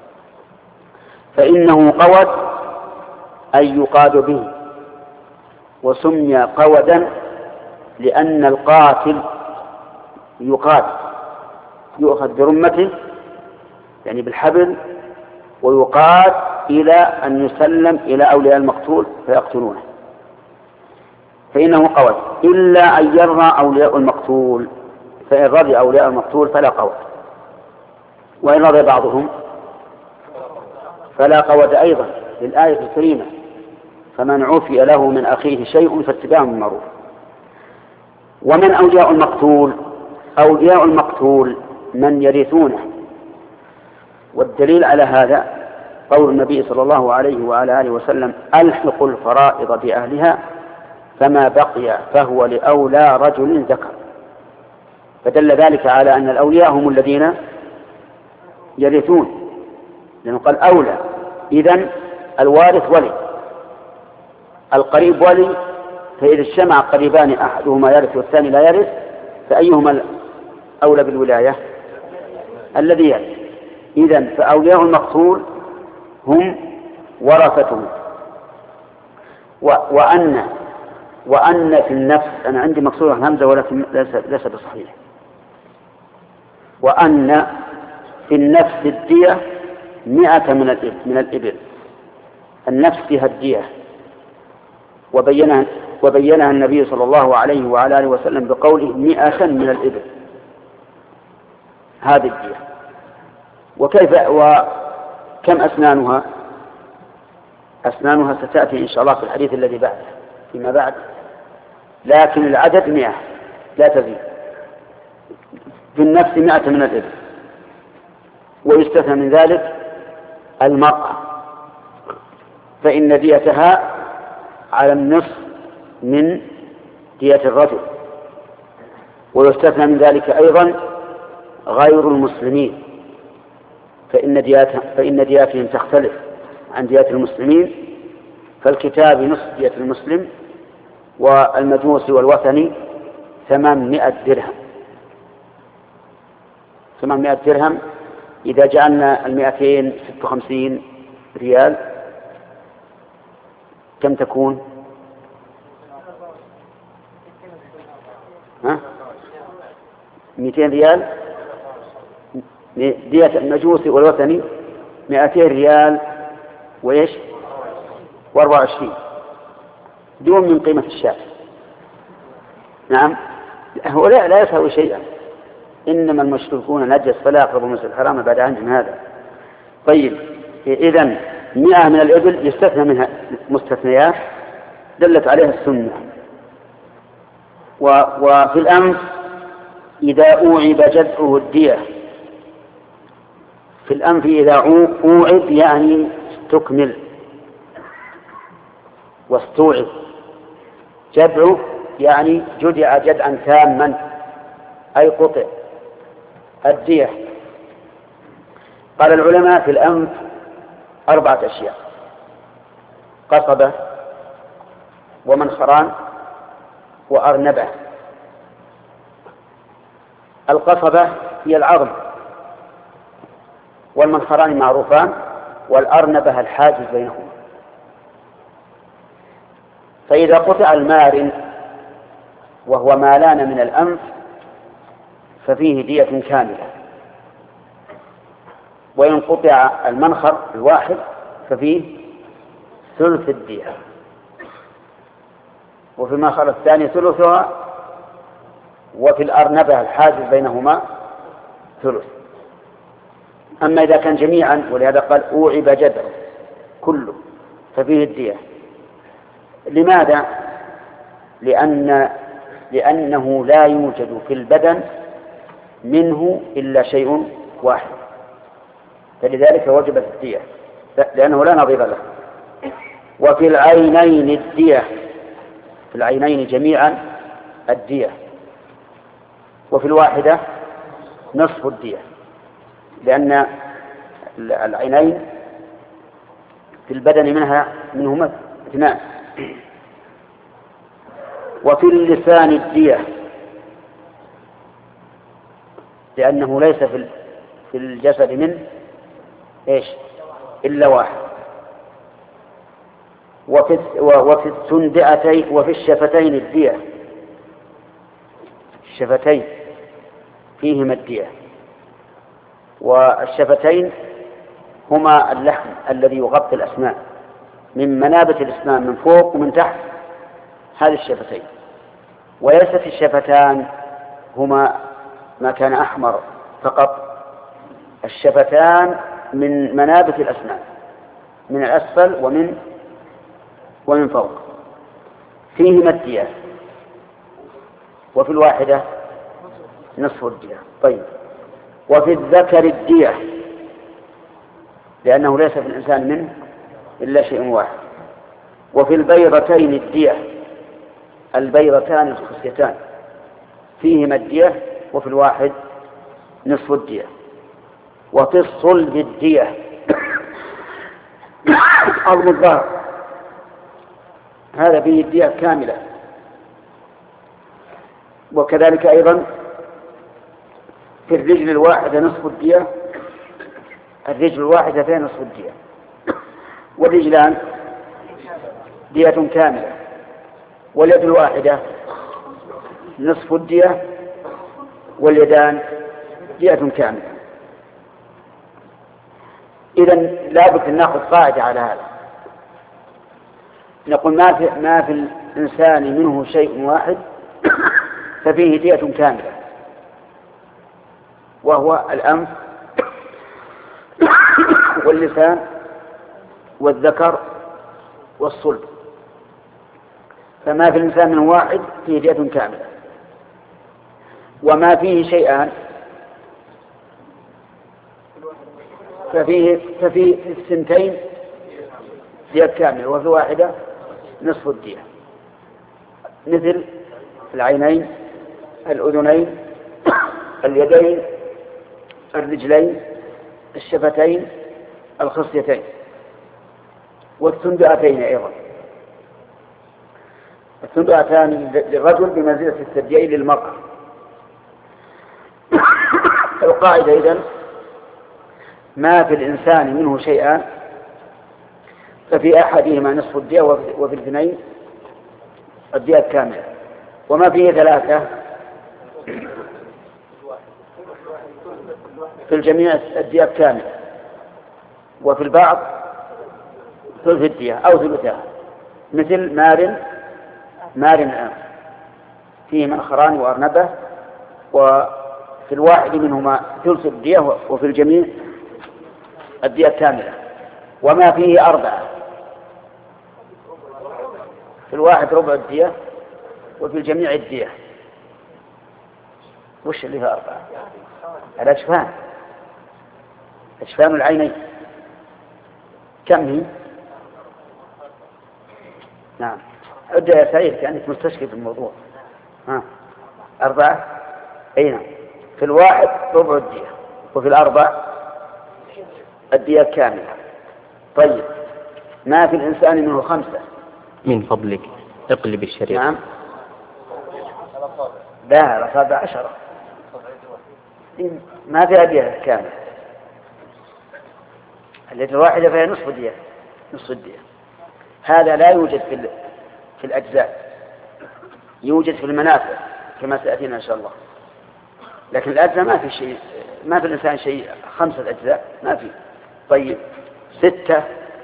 S2: فإنه قود أي يقاد به، وسمي قودا لأن القاتل يقاد، يؤخذ برمته يعني بالحبل ويقاد إلى أن يسلم إلى أولياء المقتول فيقتلونه. فإنه قود إلا أن يرضى أولياء المقتول، فإن رضي أولياء المقتول فلا قود، وإن رضي بعضهم فلا قود أيضا للآية الكريمة: فمن عفي له من أخيه شيء فاتباع بالمعروف. ومن أولياء المقتول؟ أولياء المقتول من يرثونه. والدليل على هذا قول النبي صلى الله عليه وعلى آله وسلم: ألحقوا الفرائض بأهلها فما بقي فهو لأولى رجل ذكر. فدل ذلك على أن الأولياء هم الذين يرثون، لأنه قال أولى. إذن الوارث ولي، القريب ولي، فإذا اجتمع قريبان أحدهما يرث والثاني لا يرث فأيهما أولى بالولاية؟ الذي يرث. إذن فأولياء المقتول هم ورثته. وأن وأن في النفس، أنا عندي مكسورة همزة ولكن ليس بصحيح، وأن في النفس الدية مئة من الإبل من الإبل النفس فيها الدية، وبينها وبينها النبي صلى الله عليه وعلى آله وسلم بقوله مئة من الإبل، هذه الدية. وكيف وكم أسنانها؟ أسنانها ستأتي إن شاء الله في الحديث الذي بعده فيما بعد، لكن العدد مئة لا تزيد. في النفس مئة من الإبل، ويستثنى من ذلك المرأة فإن ديتها على النصف من دية الرجل، ويستثنى من ذلك أيضا غير المسلمين فإن دياتهم, فإن دياتهم تختلف عن ديات المسلمين، فالكتاب نصف دية المسلم، والمجوس والوثني ثمانمائة درهم. ثمانمائة درهم إذا جعلنا المائتين ست وخمسين ريال كم تكون؟ ها؟ مئتين ريال. دية المجوس والوثني مئتين ريال وإيش؟ وأربعة وعشرين دون من قيمة الشاة. نعم، هو لا, لا يساوي شيئا، إنما المشركون نجس فلا يقربوا المسجد الحرام بعد عنهم هذا. طيب، إذن مئة من الإبل يستثنى منها مستثنيات دلت عليها السنة. وفي الأنف إذا أوعب جذعه الدية، في الأنف إذا أوعب يعني استكمل واستوعب، جذعه يعني جدع جدعا تاما أي قطع الدية. قال العلماء في الأنف أربعة أشياء: قصبة ومنخران وأرنبة. القصبة هي العظم، والمنخران معروفان، والأرنبة الحاجز بينهما. فإذا قطع المارن وهو مالان من الأنف ففيه دية كاملة، وإن قطع المنخر الواحد ففيه ثلث الدية، وفي المنخر الثاني ثلثها، وفي الأرنبة الحاجز بينهما ثلث. أما إذا كان جميعا، ولهذا قال أوعب جذعه كله، ففيه الدية. لماذا؟ لأن لأنه لا يوجد في البدن منه إلا شيء واحد، فلذلك وجبت الدية لأنه لا نظير له. وفي العينين الدية، في العينين جميعا الدية، وفي الواحدة نصف الدية، لأن العينين في البدن منها منهما اثنان. وفي اللسان الدية، لأنه ليس في الجسد منه إيش إلا واحد. وفي وفي السندعتين وفي الشفتين الدية، الشفتين فيهما الدية، والشفتين هما اللحم الذي يغطي الأسنان، من منابت الأسنان من فوق ومن تحت هذه الشفتين. وليست الشفتان هما ما كان أحمر فقط، الشفتان من منابت الأسنان، من الأسفل ومن ومن فوق، فيهما الدية، وفي الواحدة نصف الدية. طيب، وفي الذكر الدية، لأنه ليس في الإنسان منه إلا شيء واحد. وفي البيضتين الدية، البيضتان الخصيتان فيهما الدية، وفي الواحد نصف الدية. وفي الصلب الدية، عظم الظهر هذا به الدية كاملة. وكذلك أيضا في الرجل الواحدة نصف الدية، الرجل الواحدة فيها نصف الدية. والرجلان دية كاملة، واليد الواحدة نصف الدية، واليدان دية كاملة. إذن لابد أن نأخذ قاعدة على هذا، نقول ما في, ما في الإنسان منه شيء واحد ففيه دية كاملة، وهو الأنف واللسان والذكر والصلب. فما في الإنسان من واحد فيه دية كاملة، وما فيه شيئان ففيه ففي السنتين دية كاملة، وفي واحدة نصف الدية، مثل العينين، الأذنين، اليدين، الرجلين، الشفتين، الخصيتين، والسندأتين أيضا. السندأتان للرجل بمنزلة الثديين للمرأة. القاعدة إذن ما في الإنسان منه شيئان ففي أحدهما نصف الدية وفي الاثنين الدية الكاملة، وما فيه ثلاثة في الجميع الدية الكاملة، وفي البعض ثلث الدية أو ثلثها، مثل مار مار الآن فيه منخران وأرنبة، وفي الواحد منهما ثلث الدية وفي الجميع الدية الكاملة. وما فيه أربعة، في الواحد ربع الدية وفي الجميع الدية. وش اللي فيها أربعة؟ الأجفان، أجفان العينين كم هي؟ نعم، عد يا سعيد كأنك مستشكل في الموضوع. ها، أربعة. أي نعم، في الواحد ربع الدية وفي الأربع الدية كاملة. طيب، ما في الإنسان منه خمسة.
S1: من فضلك اقلب الشريط.
S2: نعم، لا، الأصابع عشرة، ما فيها دية كاملة. اليد الواحدة فيها نصف دية، نصف الدية. هذا لا يوجد في في الأجزاء، يوجد في المنافع كما سيأتينا إن شاء الله. لكن الأجزاء ما في شيء، ما في الإنسان شيء خمسة أجزاء ما في. طيب، ستة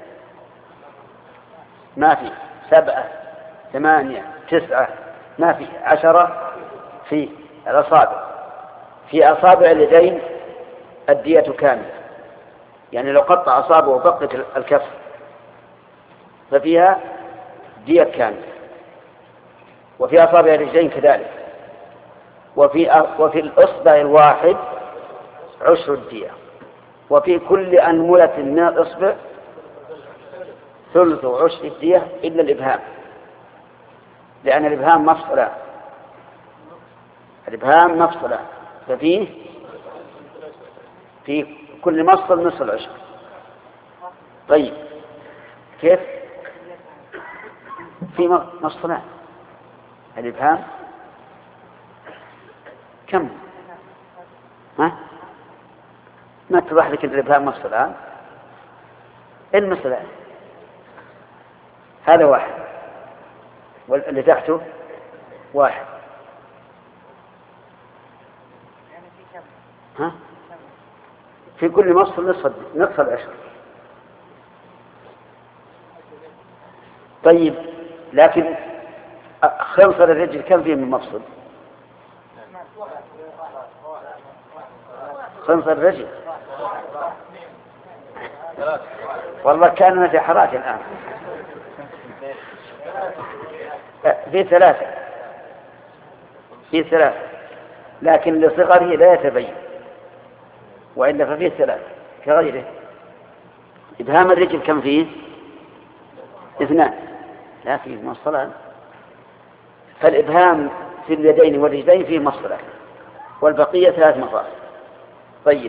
S2: ما في، سبعة، ثمانية، تسعة ما في، عشرة في الأصابع. في أصابع اليدين الدية كاملة، يعني لو قطع أصابعه وبقت الكف ففيها دية كاملة. وفي أصابع الرجلين كذلك. وفي وفي الإصبع الواحد عشر الدية. وفي كل أنملة من الإصبع ثلث عشر الدية إلا الإبهام، لأن الإبهام مفصلة، الإبهام مفصلة، ففيه في كل مفصل نصف العشر. طيب، كيف؟ في مفصلان الإبهام كم؟ ها؟ ما اتضح لك الإبهام مفصلان؟ المثلان هذا واحد، واللي تحته واحد. ها؟ في كل مفصل نصف نصف العشر. طيب، لكن خنصر الرجل كم فيه من مفصل؟ خنصر الرجل والله كان في حراك الآن. في ثلاثة، في ثلاثة، لكن لصغره لا يتبين، وإلا ففيه ثلاثة كغيره. إبهام الرجل كم فيه؟ اثنان، لا فيه مفصلان. فالإبهام في اليدين والرجلين فيه مفصلان، والبقية ثلاث مفاصل. طيب،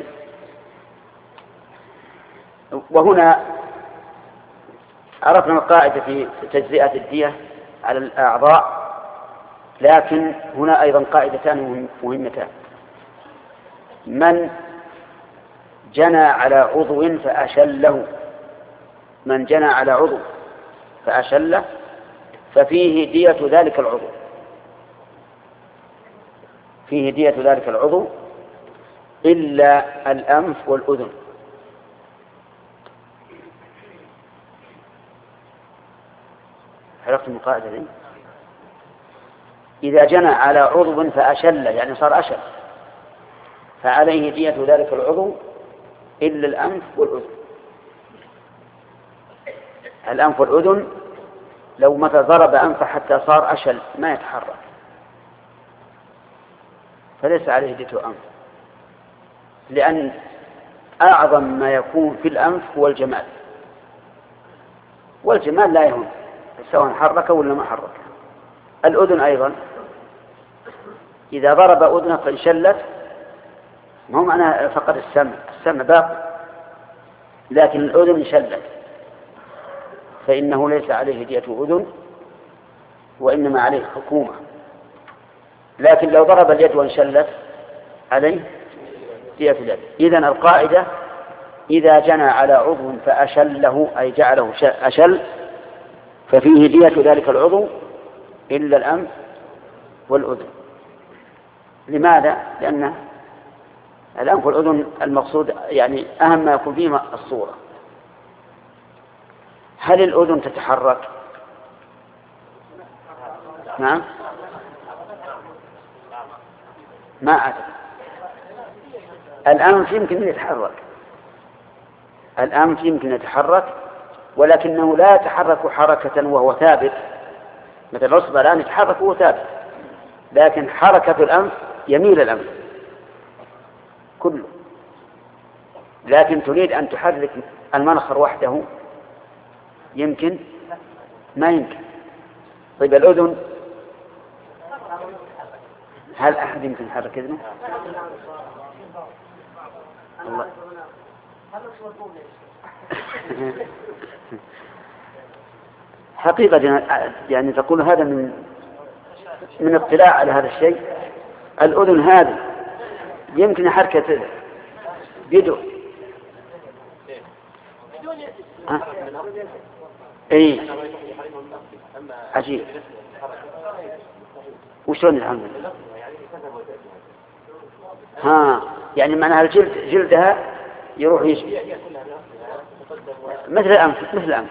S2: وهنا عرفنا القاعدة في تجزئة الدية على الأعضاء، لكن هنا أيضا قاعدتان مهمتان. من جنى على عضو فأشله، من جنى على عضو فأشله ففيه دية ذلك العضو، فيه دية ذلك العضو إلا الأنف والأذن. عرفتم القاعدة دي؟ إذا جنى على عضو فأشل، يعني صار أشل، فعليه دية ذلك العضو إلا الأنف والأذن. الأنف والأذن لو متى ضرب أنفه حتى صار أشل ما يتحرك فليس عليه دية الأنف، لأن أعظم ما يكون في الأنف هو الجمال، والجمال لا يهم سواء حرك ولا ما حرك. الأذن أيضا إذا ضرب أذنه فانشلت، ما هو معناه فقط السمع، السمع باق لكن الأذن انشلت فإنه ليس عليه دية أذن وإنما عليه حكومة. لكن لو ضرب اليد وانشلت عليه دية اليد. إذن القاعدة إذا جنى على عضو فأشله أي جعله أشل ففيه دية ذلك العضو إلا الأنف والأذن. لماذا؟ لأن الأنف والأذن المقصود يعني أهم ما يكون فيه الصورة. هل الأذن تتحرك؟ نعم ما أدري. الأنف يمكن يتحرك، الأنف يمكن يتحرك ولكنه لا يتحرك حركة وهو ثابت، مثل العصبة الآن يتحرك وهو ثابت، لكن حركة الأنف يميل الأنف كله. لكن تريد أن تحرك المنخر وحده يمكن ما يمكن. طيب الأذن هل أحد يمكن يحرك إذنه؟ الله. حقيقة يعني تقول هذا من من اطلاع على هذا الشيء. الأذن هذه يمكن حركة بيده ها؟ اي عجيب. وشلون الحمد ها يعني معناها الجلد جلدها يروح يشبه مثل الأنف مثل الأنف.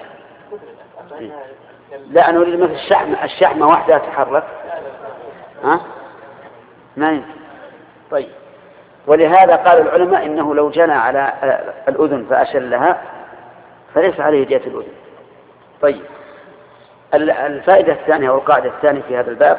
S2: لا أنا أريد مثل الشحمة الشحمة واحدة تتحرك ها ما يمكن. طيب ولهذا قال العلماء إنه لو جنى على الأذن فأشلها فليس عليه دية الأذن. طيب الفائدة الثانية والقاعدة الثانية في هذا الباب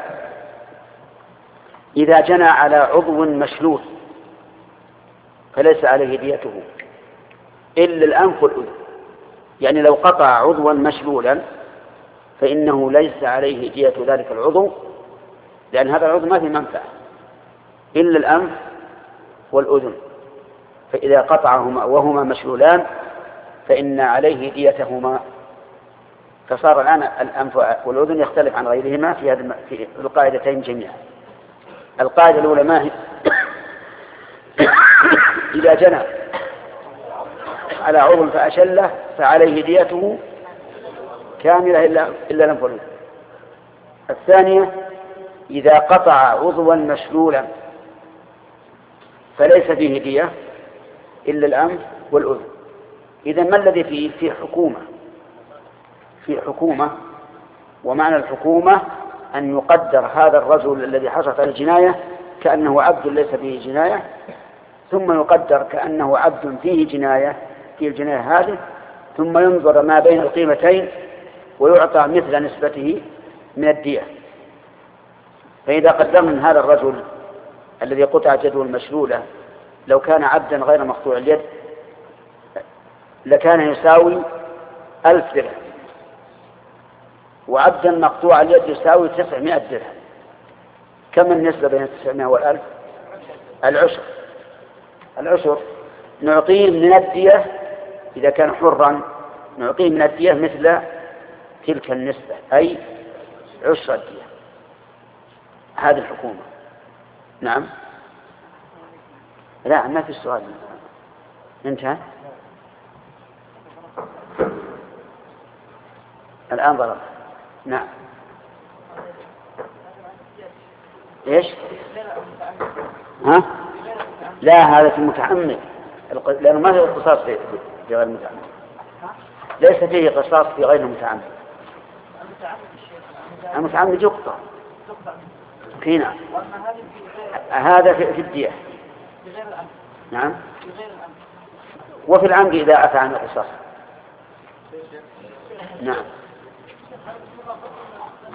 S2: إذا جنى على عضو مشلول فليس عليه ديته إلا الأنف والأذن. يعني لو قطع عضوا مشلولا فإنه ليس عليه دية ذلك العضو لأن هذا العضو ما فيه منفعة إلا الأنف والأذن، فإذا قطعهما وهما مشلولان فإن عليه ديتهما. فصار الآن الأنف والأذن يختلف عن غيرهما في هذه في القاعدتين جميعا. القاعدة الأولى ما هي؟ إذا جنى على عضو فأشله فعليه ديته كاملة إلا إلا الأنف والأذن. الثانية إذا قطع عضوا مشلولا فليس فيه دية إلا الأنف والأذن. إذا ما الذي فيه؟ فيه حكومة، فيه حكومة. ومعنى الحكومة أن يقدر هذا الرجل الذي حصلت على الجناية كأنه عبد ليس فيه جناية، ثم يقدر كأنه عبد فيه جناية في الجناية هذه، ثم ينظر ما بين القيمتين ويعطى مثل نسبته من الدية. فإذا قدرنا هذا الرجل الذي قطع يده المشلولة لو كان عبدا غير مقطوع اليد لكان يساوي ألف درهم، وعبدا مقطوع اليد يساوي تسعمائة درهم. كم النسبة بين التسعمائة والألف؟ العشر. العشر نعطيه من الدية إذا كان حرا، نعطيه من الدية مثل تلك النسبة أي عشر الدية. هذه الحكومة. نعم. لا ما في السؤال انتهى. الآن ضرب. نعم. ايش؟ ها؟ لا هذا في المتعمد، لأنه ما في قصاص في غير المتعمد. ليس فيه قصاص في غير المتعمد. المتعمد يقطع. هنا هذا في الدية. نعم. وفي العمد إذا عفى عن القصاص. نعم.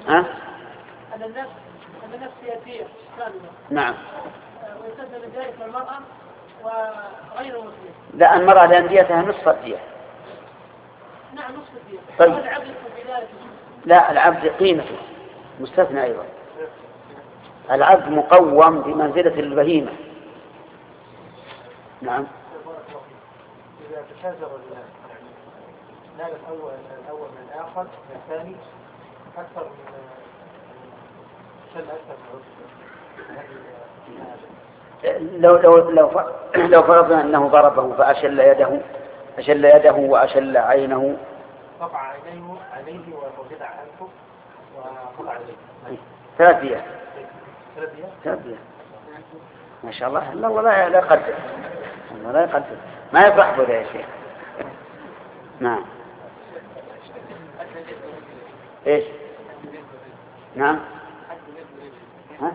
S2: ها؟
S3: أن النفس أن النفس سياسية كاملة.
S2: نعم.
S3: ويسمى ذلك المرأة وغير مسلم.
S2: لا، المرأة لأن ديتها نصف الدية.
S3: نعم نصف الدية.
S2: طيب.
S3: العبد في ذلك.
S2: لا، العبد قيمته مستثنى أيضا. العبد مقوم بمنزلة البهيمة. نعم.
S4: إذا تشاجر نال الأول الأول من الآخر من الثاني أكثر من شل أكثر من
S2: لو لو لو لو فرضنا أنه ضربه فأشل يده أشل يده وأشل عينه.
S4: قطع عينيه عليه وقطع أنفه وقطع عليه.
S2: ثلاث ديات.
S4: ثلاث ديات.
S2: ثلاث ديات. ما شاء الله. لا والله لا يقدر. الله لا يقدر. ما يفرح بذا يا شيخ. نعم. ايش؟ نعم. ها؟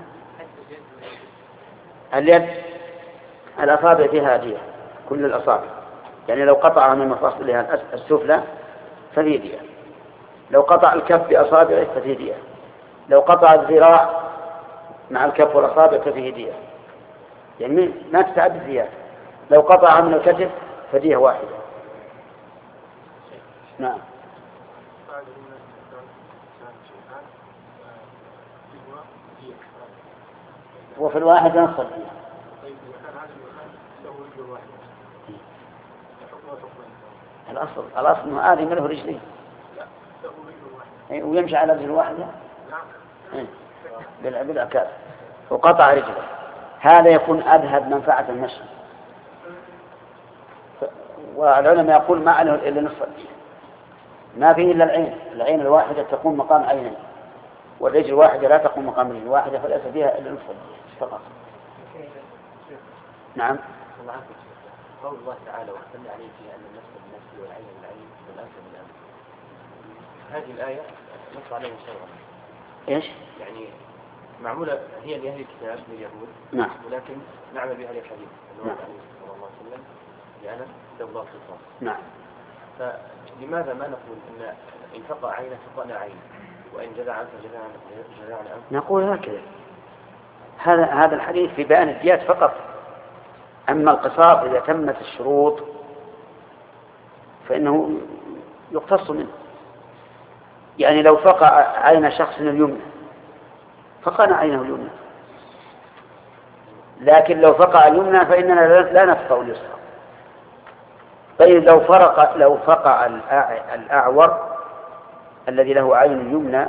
S2: اليد الأصابع فيها دية، كل الأصابع، يعني لو قطع من مفاصلها السفلى ففي دية، لو قطع الكف بأصابعه ففي دية، لو قطع الذراع مع الكف والأصابع ففيه دية، يعني ما تتعدد ديات. لو قطع من الكتف فدية واحدة. نعم. وفي الواحد نصف الدية. الأصل الأصل أنه هذه منه رجلين ويمشي على رجل واحدة بالأكاد وقطع رجله، هذا يكون أذهب منفعة المشي. والعلماء يقول ما عليه إلا نصف الدية، ما فيه إلا العين، العين الواحدة تقوم مقام عينين، والرجل الواحدة لا تقوم مقام رجل واحدة، فليس فيها إلا نصف الدية فقط. نعم.
S9: قول الله تعالى واحتمل عليه في أن النفس بالنفس والعين بالعين والأنف بالأنف، هذه الآية نص عليها شرعا.
S2: إيش؟
S9: يعني معمولة هي لأهل الكتاب لليهود.
S2: نعم.
S9: ولكن نعمل بها للحديث النبي صلى الله عليه وسلم لأنه دولار خصاص.
S2: نعم.
S9: فلماذا ما نقول إن إن فقع عينه فقعنا عينه وإن جدع عنه جدع عنه؟
S2: نقول هكذا. هذا هذا الحديث في بيان الديات فقط. أما القصاص إذا تمت الشروط فإنه يقتص منه. يعني لو فقع عين شخص اليمنى فقعنا عينه اليمنى، لكن لو فقع اليمنى فإننا لا نفقع اليسرى. طيب لو فرق لو فقع الأعور الذي له عين يمنى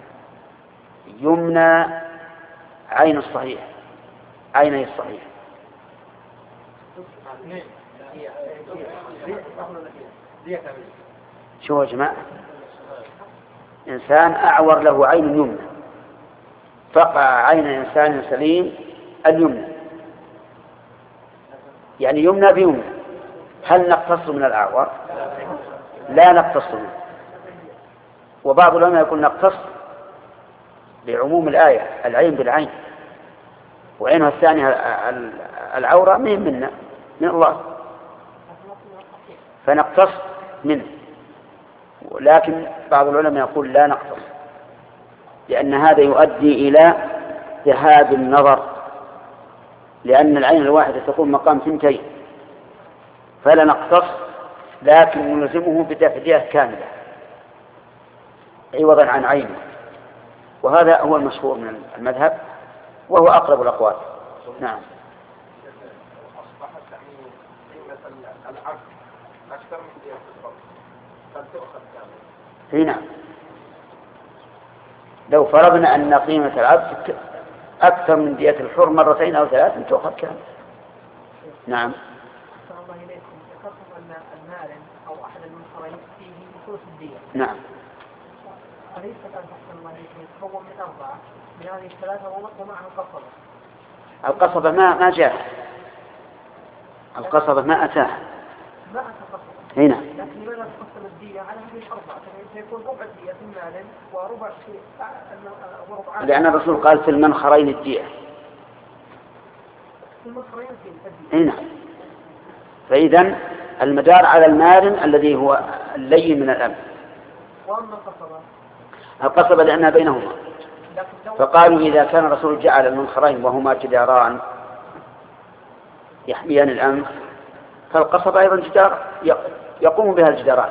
S2: يمنى عين الصحيح عيني الصحيح، شو يا جماعة؟ إنسان أعور له عين يمنى فقع عين إنسان سليم اليمنى، يعني يمنى بيمنى، هل نقتص من الأعور؟ لا نقتص منه. وبعض العلماء يقول نقتص بعموم الآية، العين بالعين، وعينها الثانية العورة من منا من الله، فنقتص منه. لكن بعض العلماء يقول لا نقتص، لأن هذا يؤدي إلى ذهاب النظر، لأن العين الواحدة تكون مقام ثنتين، فلا نقتص، لكن نلزمه بدية كاملة عوضا عن عينه. وهذا هو المشهور من المذهب وهو أقرب الأقوال. نعم.
S8: أصبحت يعني قيمة العبد أكثر من دية الحر فلتؤخذ كاملة.
S2: نعم. لو فرضنا أن قيمة العبد أكثر من دية الحر مرتين أو ثلاث تؤخذ كاملة. نعم.
S3: الله إليكم ذكرتم أن المال أو أحد المنكرين فيه ثلث الدية.
S2: نعم.
S3: أليس الآن تحصل الله إليكم يتكون من أربعة من هذه الثلاثة ومعها القصبة؟
S2: القصبة ما ما جاء، القصبة ما أتاها.
S3: ما أتى قصبة.
S2: هنا.
S3: لكن لماذا تقسم الدية على هذه الأربعة؟ سيكون ربع الدية في المال وربع في وربع.
S2: لأن الرسول قال في المنخرين الدية.
S3: في المنخرين الدية.
S2: هنا. فإذا المدار على المال الذي هو اللين من الأمن.
S3: وأما القصبة؟
S2: القصبة لأنها بينهما، فقالوا إذا كان الرسول جعل المنخرين وهما جداران يحميان الأنف، فالقصبة أيضا جدار يقوم بها الجداران.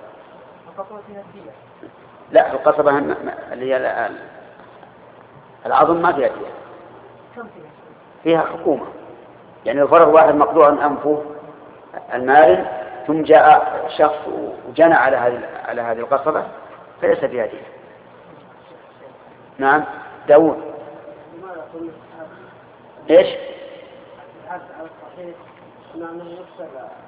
S2: لا، القصبة اللي هي العظم ما فيها دية، فيها حكومة. يعني لو فرغ واحد مقطوع أنفه المارن ثم جاء شخص وجنى على هذه على هذه القصبة فليس فيها دية. نعم داود. ايش؟
S3: على الصحيح أنه يكسر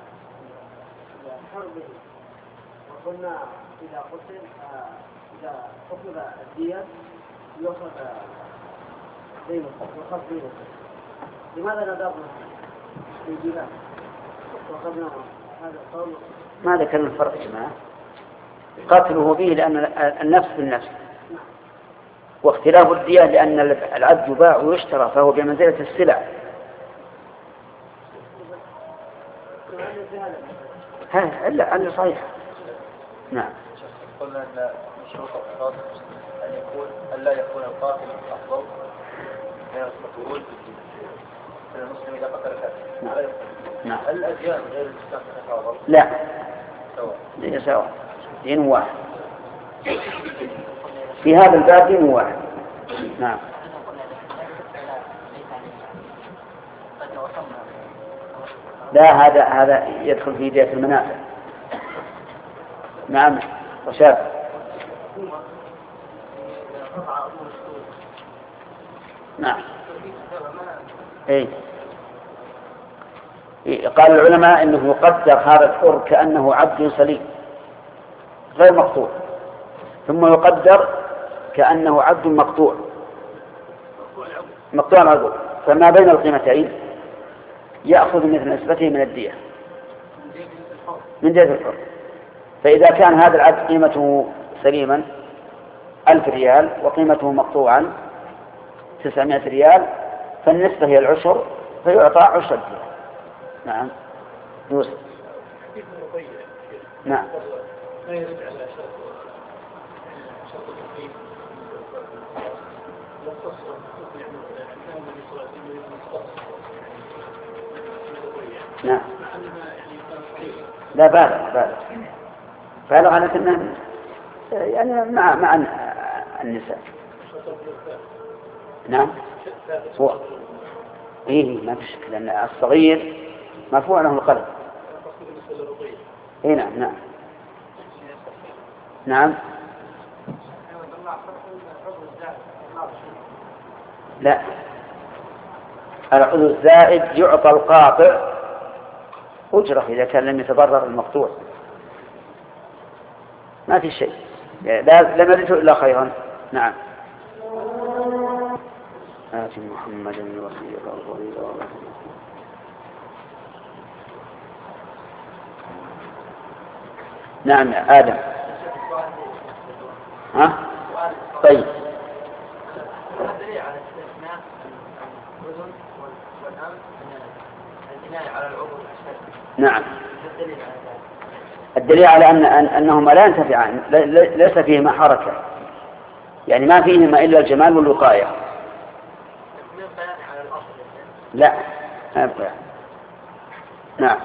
S3: حربه، وقلنا إذا قتل إذا أخذ الدية يأخذ دينه وخص دينه. لماذا ندرنا في الجبال وأخذنا هذا القول؟
S2: ما ذكرنا الفرق يا جماعة. قتله به لأن النفس بالنفس، واختلاف الدية لأن العبد يباع ويشترى فهو بمنزلة السلع. ها إلا أن صحيح. نعم.
S4: قلنا أن شروط القصاص أن يكون أن لا يكون القاتل أفضل من المقتول من المسلم إذا قتل كافرا.
S2: نعم.
S4: هل الأديان غير الإسلام تتفاضل؟
S2: لا.
S4: سواء.
S2: ليس سواء. دين واحد. في هذا الباب دين واحد. نعم. لا، هذا هذا يدخل في دية المنافع. نعم رشاد. نعم. اي قال العلماء انه يقدر هذا الحر كأنه عبد سليم غير مقطوع، ثم يقدر كأنه عبد مقطوع مقطوع العضو، فما بين القيمتين يأخذ مثل نسبته من الدية من دية الحر. فإذا كان هذا العبد قيمته سليما ألف ريال وقيمته مقطوعا تسعمائة ريال، فالنسبة هي العشر فيعطى عشر الدية. نعم يوسف. نعم. نعم. لا بالغ بالغ بالغ على كنا يعني مع مع النساء. نعم. هو إيه ما في شك لأن الصغير مرفوع له القلم. إيه نعم نعم نعم. لا، العضو الزائد يعطى القاطع أجرة إذا كان لم يتضرر المقطوع، ما في شيء، لا لم يرده إلا خيرا. نعم. آت محمد الوصية والفضيلة. نعم يا آدم. ها؟ طيب. نعم. الدليل على أن أنهما لا ينتفعان، ليس فيهما حركة، يعني ما فيهما إلا الجمال والوقاية. لا ما يبقى. نعم.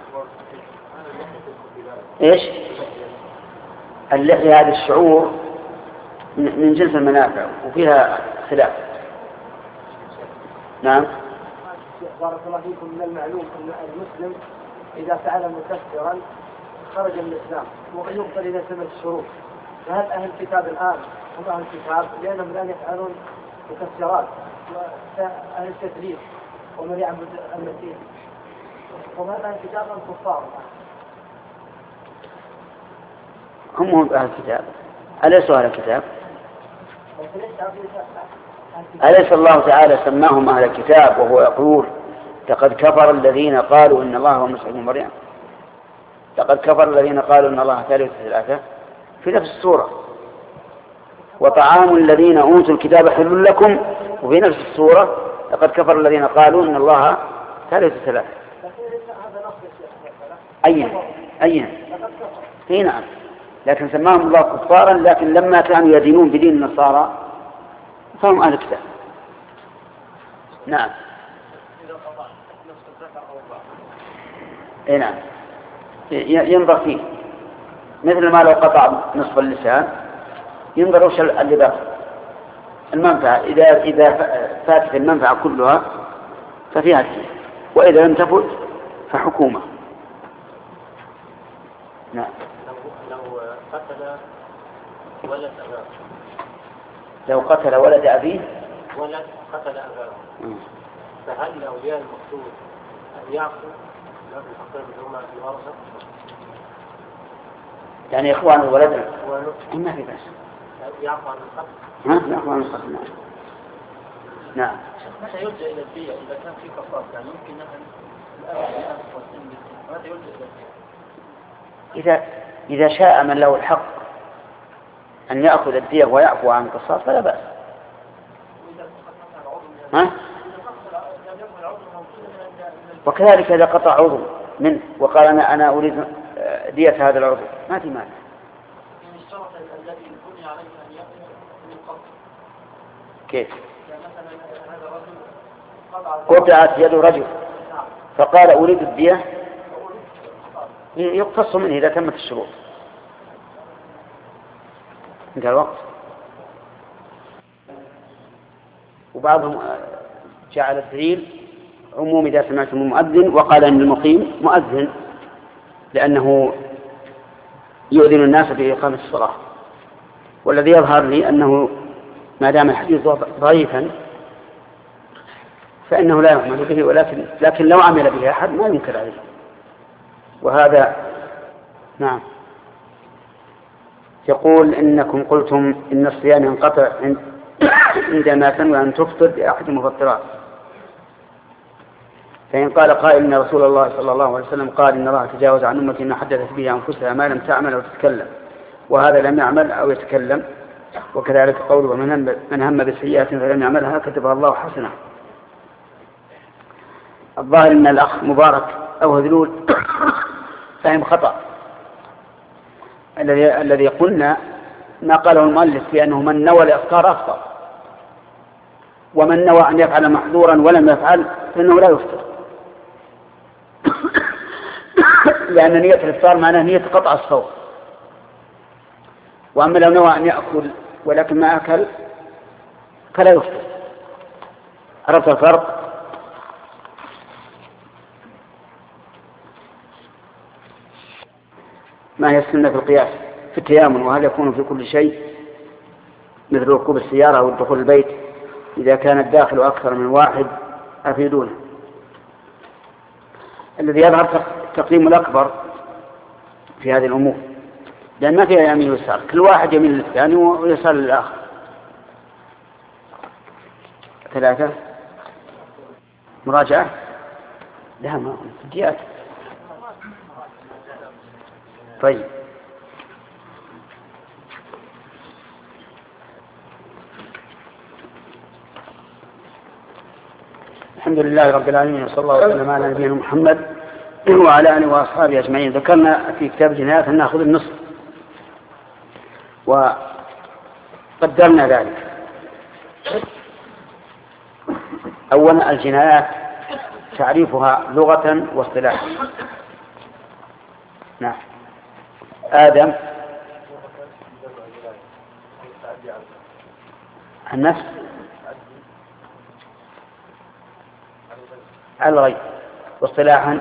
S2: إيش؟ اللحية هذا الشعور من جنس المنافع وفيها خلاف. نعم.
S3: بارك الله فيكم. من المعلوم أن المسلم إذا فعل مكفرا خرج من الإسلام ويقبل إلى ثمان الشروط. فهل أهل الكتاب الآن هم أهل الكتاب لأنهم الآن يفعلون مكفرات، وأهل التثليث ومن يعبد المسيح هم أهل الكتاب أم كفار؟
S2: هم هم أهل الكتاب. أليسوا أهل الكتاب؟ أليس الله تعالى سماهم أهل الكتاب وهو يقول لقد كفر الذين قالوا إن الله هو المسيح ابن مريم، لقد كفر الذين قالوا إن الله ثالث ثلاثة في نفس السورة، وطعام الذين أوتوا الكتاب حل لكم، وفي نفس السورة لقد كفر الذين قالوا إن الله ثالث ثلاثة. أين أين؟ في نعم لكن سماهم الله كفارا، لكن لما كانوا يدينون بدين النصارى فهم أهل الكتاب. نعم. اي نعم ينظر فيه، مثل ما لو قطع نصف اللسان ينظر وش اللي باقي المنفعة. إذا إذا فاتت المنفعة كلها ففيها الدين، وإذا لم تفت فحكومة. نعم.
S6: لو قتل ولد أباه
S2: لو قتل ولد أبيه
S6: ولد قتل أباه فهل أولياء المقتول أن يعفوا له الحقين اللي هم الورثة؟
S2: يعني إخوان ولدنا ما في بأس
S6: يعفو عن القتل؟
S2: ها؟ يعفو عن القتل. نعم. نعم.
S7: متى يرجع إلى الدية إذا كان في قصاص؟ يعني يمكن أن الأب متى يرجع إلى الدية؟
S2: إذا إذا شاء من له الحق أن يأخذ الدية ويعفو عن القصاص فلا بأس. ها؟ وكذلك إذا قطع عضو منه وقال أنا أنا أريد دية هذا العضو ما في مانع. كيف؟ قطعت يد رجل فقال أريد الدية يقتص منه إذا تمت الشروط. انتهى الوقت. وبعضهم جعل الدليل عموم إذا سمعتم المؤذن، وقال أن المقيم مؤذن لأنه يؤذن الناس بإقامة الصلاة. والذي يظهر لي أنه ما دام الحديث ضعيفا فإنه لا يعمل به، ولكن لكن لو عمل به أحد ما ينكر عليه. وهذا نعم. يقول إنكم قلتم إن الصيام ينقطع عندما تنوي أن تفطر بأحد المفطرات، فإن قال قائل إن رسول الله صلى الله عليه وسلم قال إن الله تجاوز عن أمتي ما حدثت به أنفسها ما لم تعمل أو تتكلم، وهذا لم يعمل أو يتكلم، وكذلك قوله من هم بسيئة فلم يعملها كتبها الله حسنة. الظاهر أن الأخ مبارك أو هذلول فهم خطأ. الذي الذي قلنا ما قاله المؤلف بأنه من نوى الإفطار أفطر، ومن نوى أن يفعل محظورا ولم يفعل فإنه لا يفطر، لأن نية الإفطار معناه نية قطع الصوم. وأما لو نوى أن يأكل ولكن ما أكل فلا يفطر. عرفت الفرق؟ ما هي السنة في القياس في التيامن، وهل يكون في كل شيء مثل ركوب السيارة أو دخول البيت؟ إذا كان الداخل أكثر من واحد أفيدونه. الذي يظهر التقديم الأكبر في هذه الأمور، لأن ما فيها يمين ويسار، كل واحد يمين للثاني ويسار للآخر. ثلاثة مراجعة لا ما فديات. طيب الحمد لله رب العالمين، وصلى الله وسلم على نبينا محمد وعلى آله وأصحابه أجمعين. ذكرنا في كتاب الجنايات أن نأخذ النصف وقدرنا ذلك. أولا الجنايات تعريفها لغة واصطلاحا. نعم. آدم النفس الغيب، واصطلاحا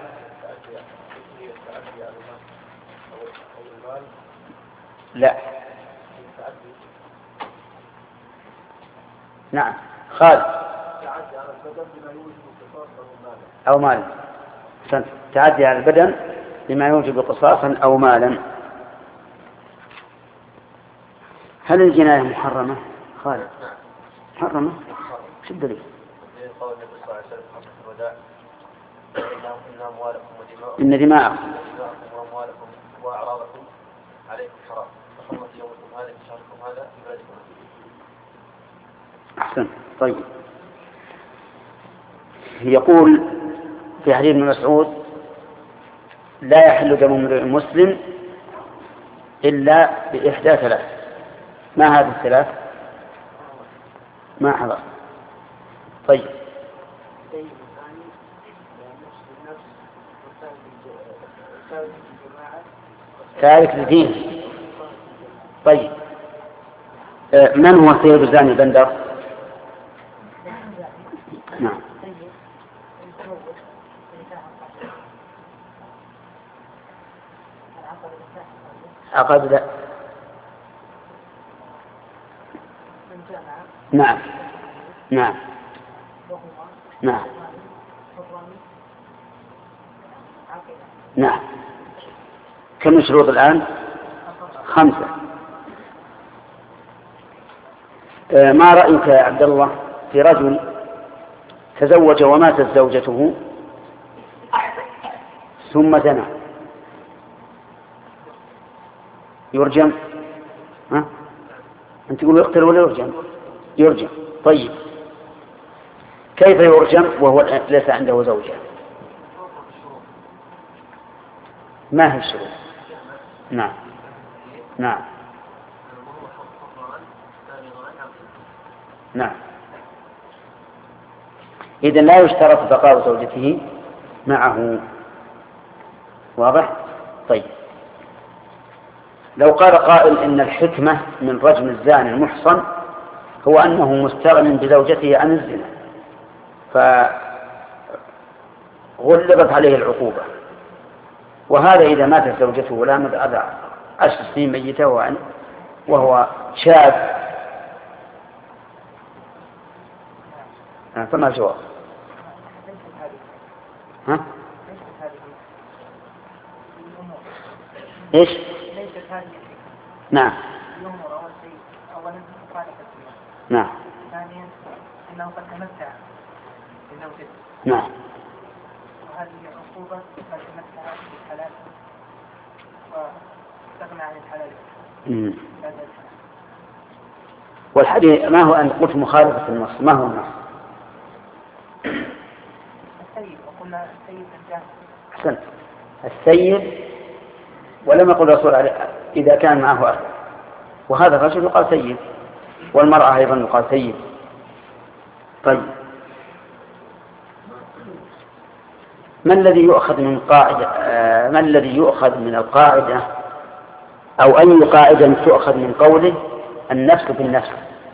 S2: لا. نعم خالد أو مال. تعدي على البدن بما يوجب قصاصا أو مالا. هل الجناية محرمة؟ خالد محرمة. شو الدليل؟ إن دماءكم وأموالكم وأعراضكم عليكم حرام، فحرمة يومكم هذا في شهركم هذا في بلدكم. أحسن. طيب يقول في حديث ابن مسعود لا يحل دم امرئ مسلم إلا بإحدى ثلاث. ما هذه الثلاث؟ ما حضر. طيب تارك لدين. طيب من هو سيد الزاني بندر؟ نعم. عقد لا. نعم نعم نعم نعم. كم الشروط الآن؟ خمسة. ما رأيك يا عبد الله في رجل تزوج وماتت زوجته ثم زنى؟ يرجم؟ ها؟ أنت تقول يقتل ولا يرجم؟ يرجم. طيب كيف يرجم وهو ليس عنده زوجة؟ ما هي الشروط؟ نعم نعم نعم. إذن لا يشترط بقاء زوجته معه. واضح؟ طيب لو قال قائل إن الحكمة من رجم الزاني المحصن هو أنه مستغن بزوجته عن الزنا فغلبت عليه العقوبة، وهذا إذا ماتت زوجته ولا مدى عشر سنين ميتة وهو شاب فما الجواب؟ ها؟ إيش؟ نعم نعم.
S3: ثانيا أنه قد تمتع بزوجته.
S2: نعم.
S3: وهذه عقوبة قد تمتع بالحلال واستغنى عن الحلال.
S2: امم. والحديث ما هو أن قلت مخالفة النص؟ ما هو النص؟
S3: السيد، وقلنا السيد الجاهل.
S2: أحسنت. السيد ولم يقل الرسول عليه إذا كان معه أخ، وهذا الرجل يقال سيد والمرأة أيضا يقال سيد. طيب ما الذي يؤخذ من قاعدة آه ما الذي يؤخذ من القاعدة أو أي قاعدة تؤخذ من قوله النفس بالنفس؟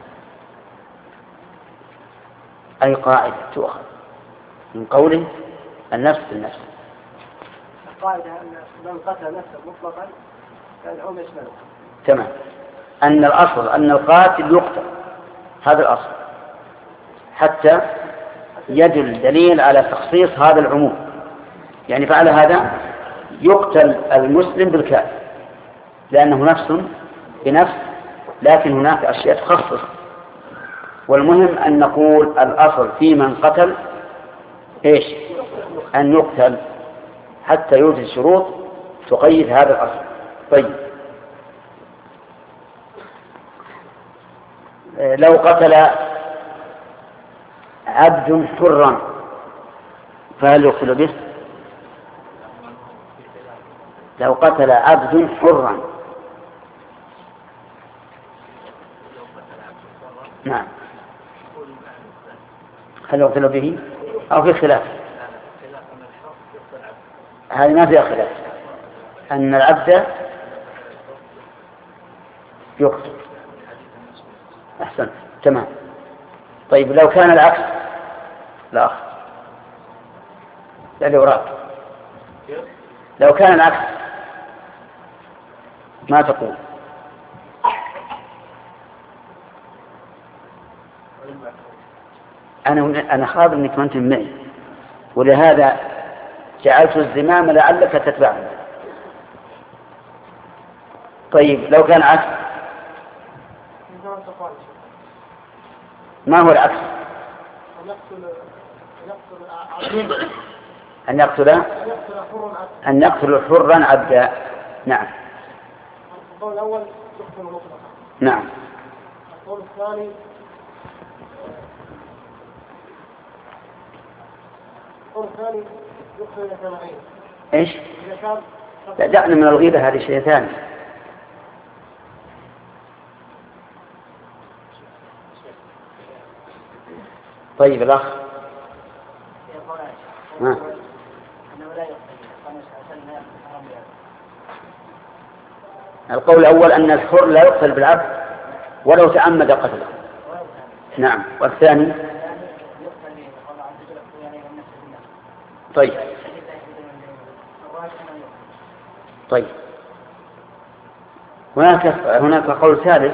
S2: أي قاعدة تؤخذ من قوله النفس بالنفس؟
S3: القاعدة أن من قتل نفسه مطلقا فالعم يشمله.
S2: تمام. أن الأصل أن القاتل يقتل، هذا الأصل، حتى يدل دليل على تخصيص هذا العموم. يعني فعل هذا يقتل المسلم بالكافر لأنه نفس بنفس، لكن هناك أشياء تخصص. والمهم أن نقول الأصل في من قتل إيش؟ أن يقتل حتى يوجد شروط تقيد هذا الأصل. طيب لو قتل عبد حرا فهل يقتل به؟ لو قتل عبد حرا نعم هل يقتل به أو في خلاف؟ هذه ما فيها خلاف أن العبد يقتل. أحسن تمام. طيب لو كان العكس لا لا يراد، لو كان العكس ما تقول؟ أنا أنا خاض إنك ما أنت معي، ولهذا جعلت الزمام لعلك تتبعني. طيب لو كان عكس ما هو العكس؟ أن يقتل أن يقتل حرا عبدا. نعم.
S3: القول الأول يقتل مطلقا.
S2: نعم.
S3: القول الثاني القول الثاني يقتل إلى ثمانين.
S2: إيش؟ لا دعنا من الغيبة، هذه شيء ثاني. طيب الأخ. ها. القول الأول أن الحر لا يقتل بالعبد ولو تعمد قتله. نعم. والثاني طيب طيب هناك هناك قول ثالث.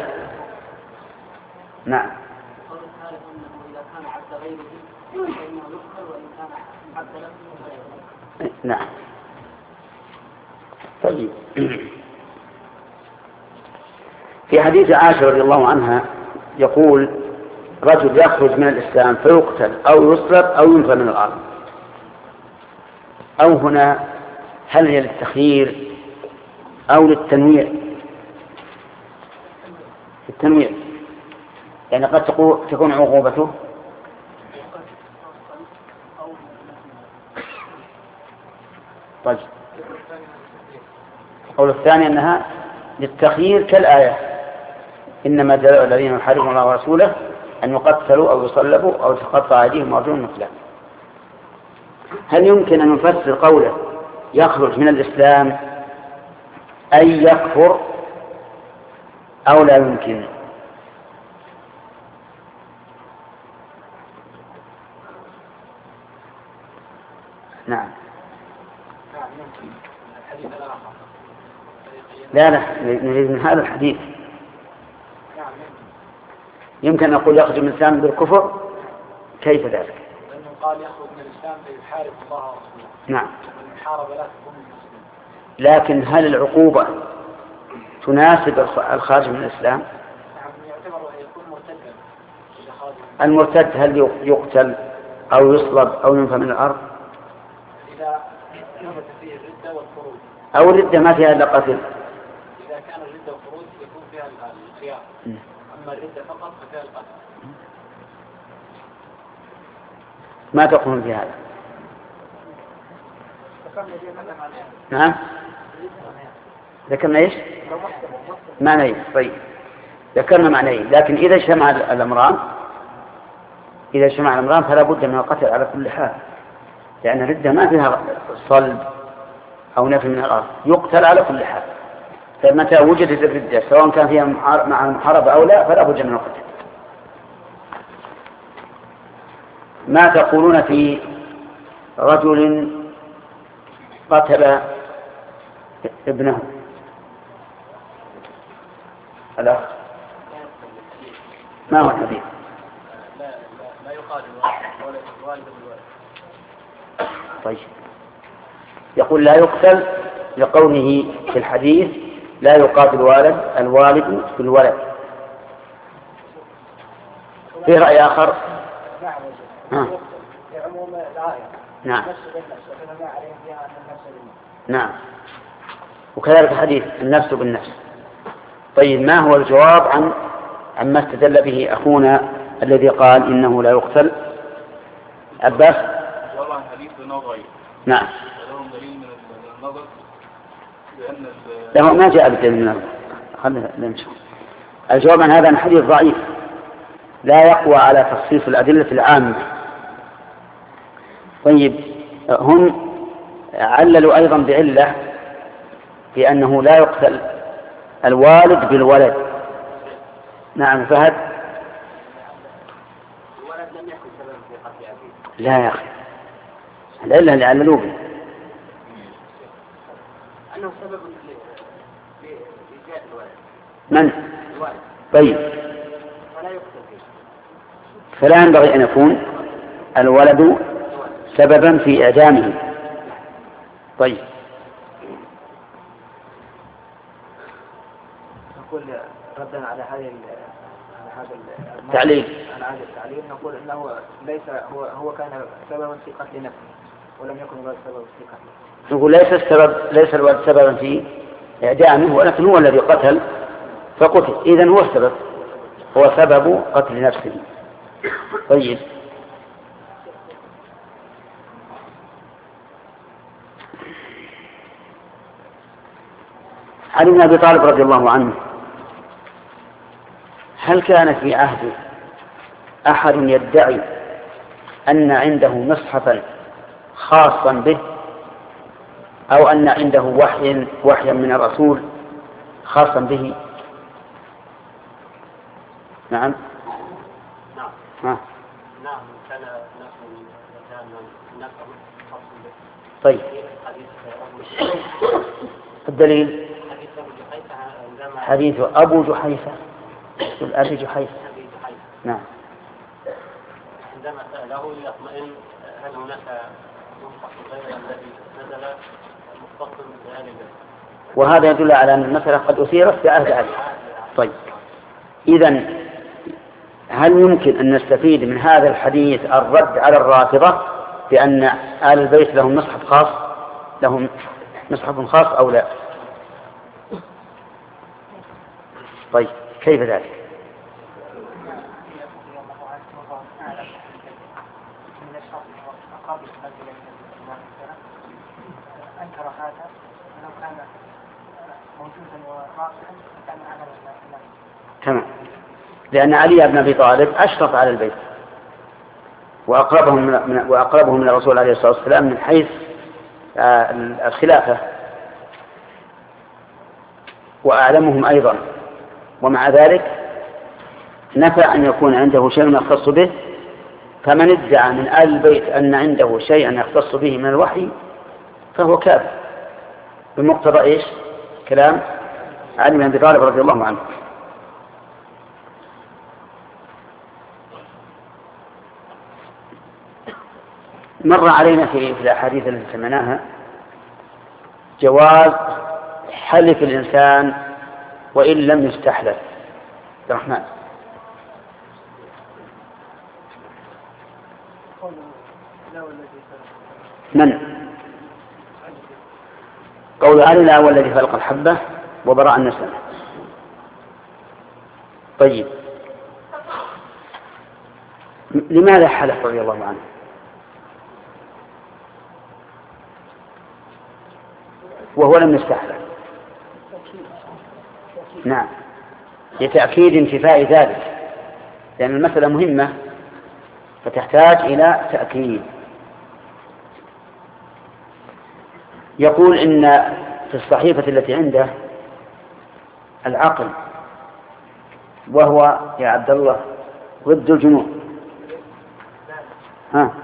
S2: نعم.
S3: القول الثالث أنه إذا كان عبد غيره فإنه يقتل وإن كان عبد نفسه.
S2: نعم. طيب. في حديث عائشة رضي الله عنها يقول رجل يخرج من الإسلام فيقتل أو يصلب أو ينفى من الأرض، أو هنا هل هي للتخيير أو للتنويع؟ التنويع يعني قد تكون عقوبته طيب. القول الثاني أنها للتخيير كالآية إنما جزاء الذين يحاربون الله ورسوله أن يقتلوا أو يصلبوا أو تقطع أيديهم وأرجلهم من خلاف. هل يمكن أن نفسر قوله يخرج من الإسلام أي يكفر أو لا يمكن؟ نعم. لا لا نريد من هذا الحديث. يمكن أن نقول يخرج من الإسلام بالكفر، كيف ذلك؟
S3: لأنه قال يخرج من الإسلام فيحارب الله ورسوله.
S2: نعم.
S3: المحاربة لا تكون من المسلمين.
S2: لكن هل العقوبة تناسب الخارج من الإسلام؟
S3: نعم يعتبر يكون مرتدا.
S2: المرتد هل يقتل أو يصلب أو ينفى من الأرض؟
S3: إذا ثبت فيه الردة والخروج.
S2: أو الردة ما فيها إلا قتل.
S3: إذا كان الردة والخروج يكون فيها الخيار. أما الردة فقط ففيها القتل.
S2: ما تقولون في هذا؟ نعم. ذكرنا إيش؟ معنيين. طيب ذكرنا معنيين، لكن إذا اجتمع الأمران إذا اجتمع الأمران فلا بد من القتل على كل حال، لأن الردة ما فيها صلب أو نفي من الأرض، يقتل على كل حال. فمتى وجدت الردة سواء كان فيها مع المحاربة أو لا فلا بد من القتل. ما تقولون في رجل قتل ابنه؟ الأخ ما هو الحديث؟
S7: لا لا لا يقال الوالد بالوالد.
S2: طيب يقول لا يقتل لقوله في الحديث لا يقاتل الوالد الوالد بالولد. في رأي آخر؟
S3: نعم. لعموم الآية.
S2: نعم.
S3: نفس بالنفس وكما عليه فيها أن النفس بالنفس.
S2: نعم. وكذلك حديث النفس بالنفس. طيب ما هو الجواب عن عما استدل به أخونا الذي قال إنه لا يقتل؟ عباس.
S5: الجواب عن حديث نظري.
S2: نعم.
S5: لهم دليل من النظر لأن
S2: له ما جاء بالدليل من النظر. خلنا نمشي. الجواب عن هذا الحديث ضعيف لا يقوى على تخصيص الأدلة العامة. طيب هم عللوا أيضا بعلة في أنه لا يقتل الوالد بالولد. نعم فهد.
S3: الولد لم يكن سببا في قتل أبيه.
S2: لا يا أخي العلة اللي عللوا به
S3: أنه سبب لإيجاد الولد.
S2: من؟
S3: الولد.
S2: طيب
S3: فلا يقتل فيه.
S2: فلا ينبغي أن يكون الولد سببا في إعدامه. طيب
S3: نقول ردا على هذه هذا
S2: تعليل
S3: على هذا التعليل نقول انه ليس هو هو كان سببا في قتل نفسه ولم يكن الولد سببا في قتله.
S2: نقول ليس السبب ليس الولد سببا في إعدامه ولكن هو الذي قتل فقتل، إذن هو السبب، هو سبب قتل نفسه. طيب علي بن أبي طالب رضي الله عنه هل كان في عهده أحد يدعي أن عنده مصحفا خاصا به أو أن عنده وحي وحيا من الرسول خاصا به؟ نعم
S6: نعم
S2: ها.
S6: نعم كان نفس كان نفس خاص به.
S2: طيب
S6: حديث
S2: الدليل
S6: حديث أبو جحيفة عندما
S2: حديث أبو جحيفة يقول أبي جحيفة.
S6: أبي جحيفة
S2: نعم
S6: عندما سأله يطمئن هل هناك مصحف غير الذي نزل مختص بآل البيت.
S2: وهذا يدل على أن المسألة قد أثيرت في عهد علي. طيب إذن هل يمكن أن نستفيد من هذا الحديث الرد على الرافضة بأن آل البيت لهم مصحف خاص لهم مصحف خاص أو لا؟ طيب كيف ذلك؟
S3: أنكر هذا ولو كان موجودا وراسخا كان أعلم الناس.
S2: تمام، لأن علي بن أبي طالب أشرف على البيت وأقربهم من وأقربهم من الرسول عليه الصلاة والسلام من حيث الخلافة وأعلمهم أيضا، ومع ذلك نفى أن يكون عنده شيء يختص به. فمن ادعى من آل البيت أن عنده شيئا يختص به من الوحي فهو كافر بمقتضى إيش؟ كلام علي بن أبي طالب رضي الله عنه. مر علينا في الأحاديث التي سمعناها جواز حلف الإنسان وإن لم يستحلف. الرحمن من قول علي لا هو الذي خلق الحبة وبرأ النسمة. طيب لماذا حلف رضي الله عنه؟ وهو لم يستحلف. نعم لتأكيد انتفاء ذلك، لأن المسألة مهمة فتحتاج إلى تأكيد. يقول إن في الصحيفة التي عنده العقل وهو يا عبد الله ضد الجنون. ها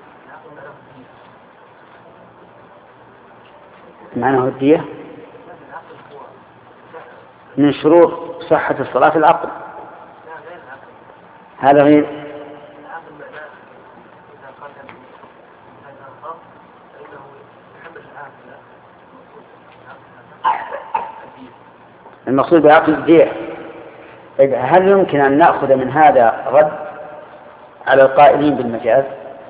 S2: معناه الدية من شروط صحة الصلاة العقل. هذا غير المقصود بعقل الدية. هل يمكن أن نأخذ من هذا رد على القائلين بالمجاز؟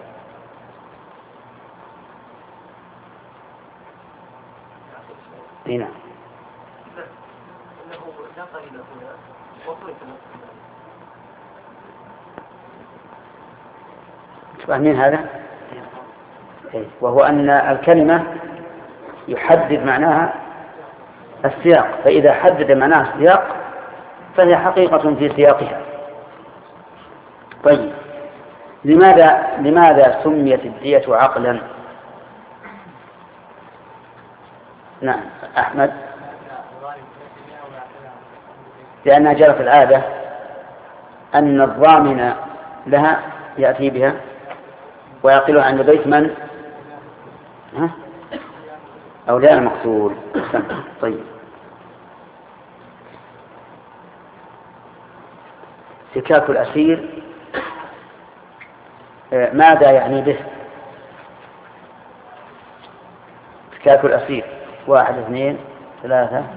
S2: هنا فاهمين هذا؟ وهو أن الكلمة يحدد معناها السياق، فإذا حدد معناها السياق فهي حقيقة في سياقها. طيب لماذا لماذا سميت الدية عقلا؟ نعم أحمد. لأنها جرت العادة أن الضامن لها يأتي بها ويعقلها عند بيت من ها؟ أولياء المقتول. طيب فكاك الأسير ماذا يعني به؟ فكاك الأسير واحد اثنين ثلاثة.
S5: أن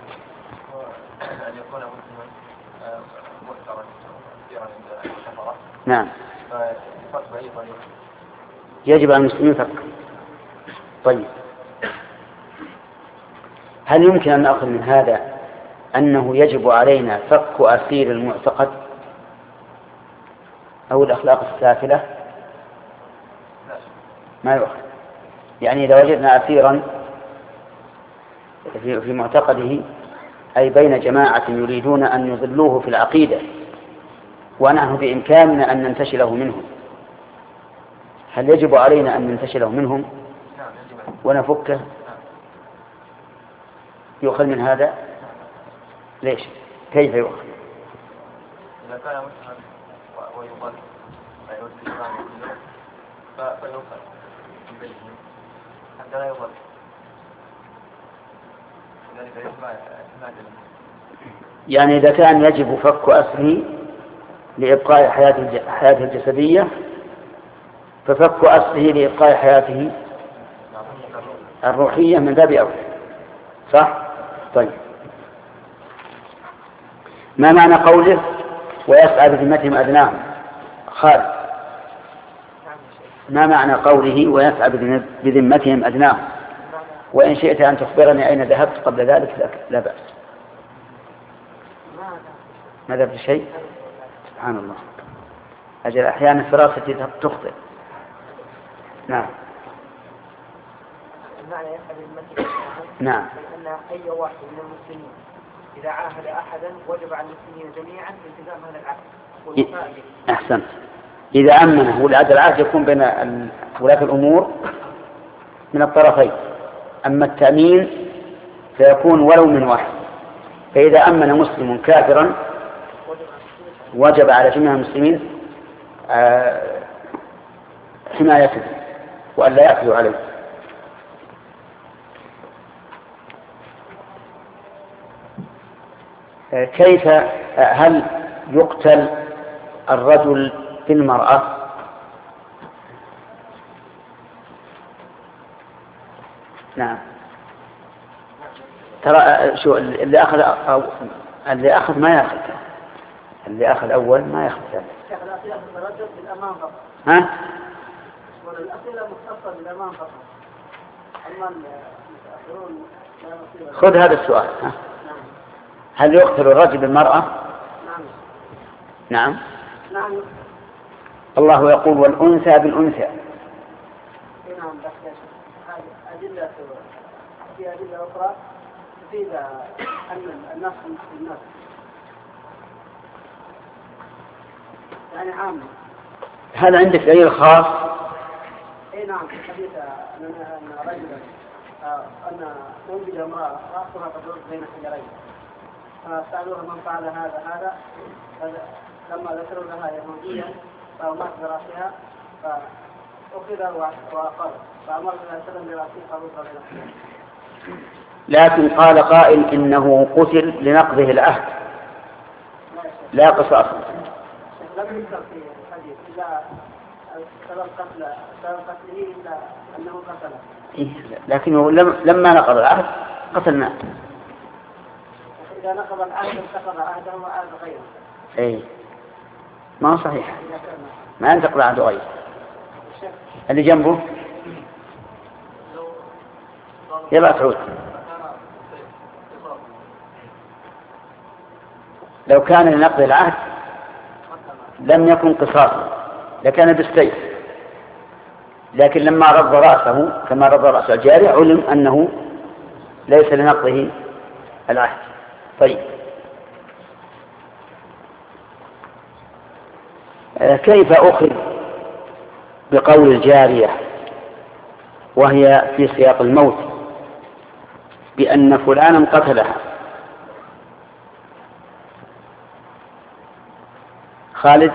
S5: يكون مسلما مؤثرا كثيرا عند الكفرة.
S2: نعم
S5: فيفك بأي طريقة.
S2: يجب على المسلمين فك. طيب هل يمكن أن نأخذ من هذا أنه يجب علينا فك أسير المعتقد أو الأخلاق السافلة؟ ما يؤخذ. يعني إذا وجدنا أسيرا في معتقده أي بين جماعة يريدون أن يضلوه في العقيدة ونحن بإمكاننا أن ننتشله منه هل يجب علينا أن ننتشله منهم ونفكه؟ يؤخذ من هذا؟ ليش؟ كيف يؤخذ؟
S5: إذا كان مسلما ويقال فيؤدي الإسلام فيؤخذ من بينه حتى لا يضل، ذلك يسمع يسمع
S2: يعني إذا كان يجب فك أسره لإبقاء حياته الجسدية ففك أسره لإبقاء حياته الروحية من باب أولى، صح؟ طيب، ما معنى قوله ويسعى بذمتهم أدناهم؟ خالد، ما معنى قوله ويسعى بذمتهم أدناهم؟ وإن شئت أن تخبرني أين ذهبت قبل ذلك لا بأس. ما ذهبت شيء؟ سبحان الله، أجل أحيانا فراستي تخطئ. نعم.
S3: المعنى يسعى بذمتهم
S2: نعم.
S3: أن أي واحد من المسلمين إذا عاهد أحدا وجب على المسلمين جميعا التزام هذا العهد والوفاء به.
S2: أحسنت. إذا أمنه ولهذا العهد يكون بين ولاة الأمور من الطرفين، أما التأمين فيكون ولو من واحد. فإذا أمن مسلم كافرا وجب على جميع المسلمين حمايته وأن لا يأخذوا عليه. كيف هل يقتل الرجل في المرأة؟ نعم. ترى شو اللي أخذ أو اللي أخذ ما يأخذ، اللي أخذ أول ما يأخذ ثاني.
S3: الرجل بالأمام فقط.
S2: ها؟
S3: والأسئلة مختصة بالأمام فقط. أما الآخرون
S2: خذ هذا السؤال. ها؟ هل يقتل الرجل بالمرأة؟
S3: نعم.
S2: نعم.
S3: نعم.
S2: الله يقول والأنثى بالأنثى.
S3: نعم. بس أدلة في أدلة أخرى تفيد أن النص النص يعني عام.
S2: هل عندك دليل خاص؟
S3: اي نعم، في حديث ان رجلا ان توجد امراه راسها تدور بين حجرين فسالوها من فعل هذا هذا لما ذكروا لها يهوديا فمات براسها فاخذ واقر فامر الى سلم براسه فروض بينهم.
S2: لكن قال قائل انه قتل لنقضه العهد لا قصاص.
S3: لم يذكر في الحديث الا سبب قتل سبب قتله الا انه قتله.
S2: إيه لكنه لما نقض العهد قتلناه.
S3: اذا نقض العهد انتقض عهده وعهد غيره.
S2: اي ما هو صحيح، ما ينتقض عهد غيره. اللي جنبه يلا تعود. لو كان لنقض العهد لم يكن قصاصا لكان بالسيف، لكن لما رض رأسه كما رض رأس الجارية علم أنه ليس لنقضه العهد. طيب، كيف أخذ بقول الجارية وهي في سياق الموت بأن فلانا قتلها؟ خالد؟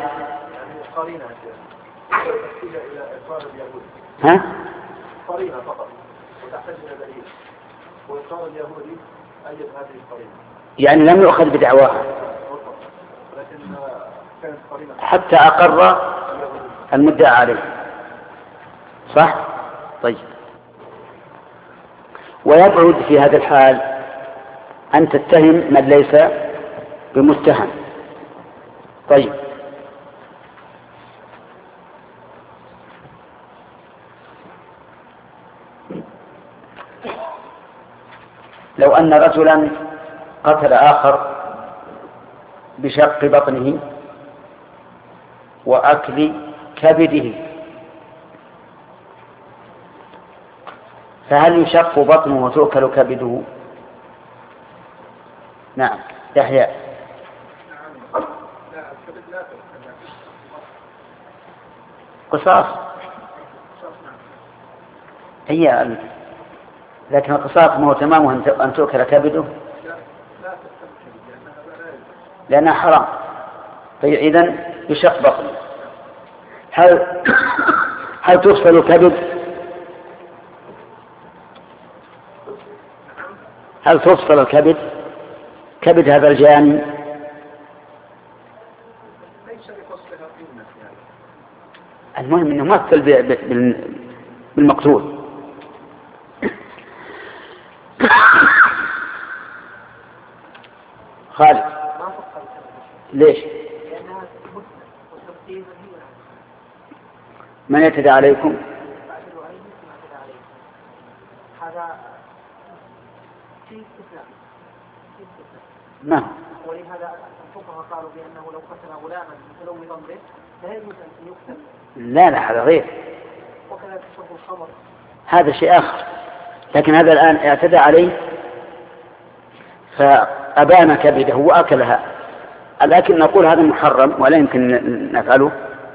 S2: ها؟
S8: قرينة فقط وتحتاج إلى دليل، ويقال اليهودي أيد هذه القرينة.
S2: يعني لم يؤخذ بدعواها
S8: لكن كانت قرينة
S2: حتى أقر المدعى عليه، صح؟ طيب، ويبعد في هذا الحال أن تتهم من ليس بمتهم. طيب، لو أن رجلا قتل آخر بشق بطنه وأكل كبده، فهل يشق بطنه وتؤكل كبده؟ نعم. يحيى؟ قصاص هي لكن القصاص ما هو تمامه أن تؤكل كبده لأنها حرام. طيب إذن يشق بطنه. هل هل تفصل الكبد؟ هل تفصل الكبد؟ كبد هذا الجاني المهم انه مثل بالمقتول. خالد ليش؟ من يعتدى عليكم؟
S3: هذا في استثناء
S2: نعم.
S3: ولهذا الفقهاء قالوا بأنه لو قتل غلاما متلوثا به لا يجوز أن يقتل.
S2: لا لا هذا غير.
S3: وكذلك شرب الخمر
S2: هذا شيء آخر. لكن هذا الآن اعتدى عليه فأبان كبده وأكلها. الأكل نقول هذا محرم ولا يمكن نفعله،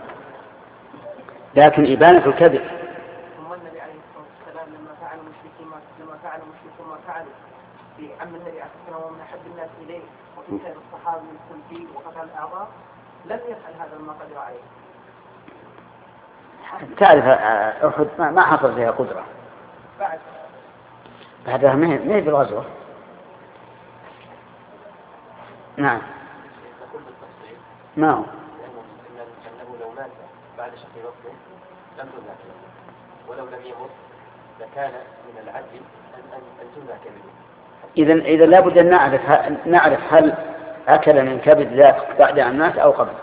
S2: لكن إبانة الكبد.
S3: ثم النبي عليه الصلاة والسلام لما فعل المشركين لما فعل المشركون ما فعلوا في عم النبي عليه الصلاة والسلام ومن أحب الناس إليه وفي سائر الصحابة من التمثيل وقتل الأعضاء لم يفعل هذا ما قدر عليه.
S2: تعرف أحد ما حصل فيها قدرة
S3: بعد
S2: بعدها ما هي بالغزوة. نعم. ما هو
S9: أنه لو مات بعد شق بطنه لم تمنع كبده، ولو لم يمت لكان من العدل أن أن تمنع كبده.
S2: إذا إذا لابد أن نعرف نعرف هل أكل من كبد ذات بعد أن مات أو قبل.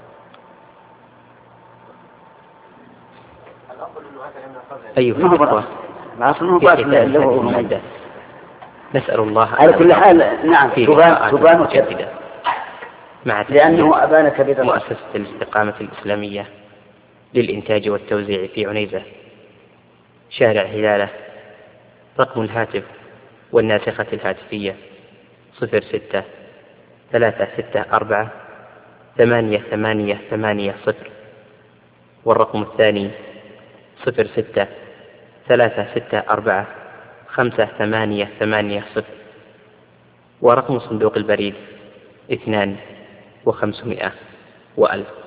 S1: أيها الأخوة، نسأل الله
S2: على كل حال. نعم تبان تبان وتبدأ
S1: مع
S2: لأنه أبان كبد.
S1: مؤسسة الاستقامة الإسلامية للإنتاج والتوزيع في عنيزة، شارع هلالة، رقم الهاتف والناسخة الهاتفية صفر ستة ثلاثة ستة أربعة ثمانية ثمانية ثمانية صفر، والرقم الثاني صفر ستة ثلاثة ستة أربعة خمسة ثمانية ثمانية صفر، ورقم صندوق البريد اثنان وخمسمائة وألف.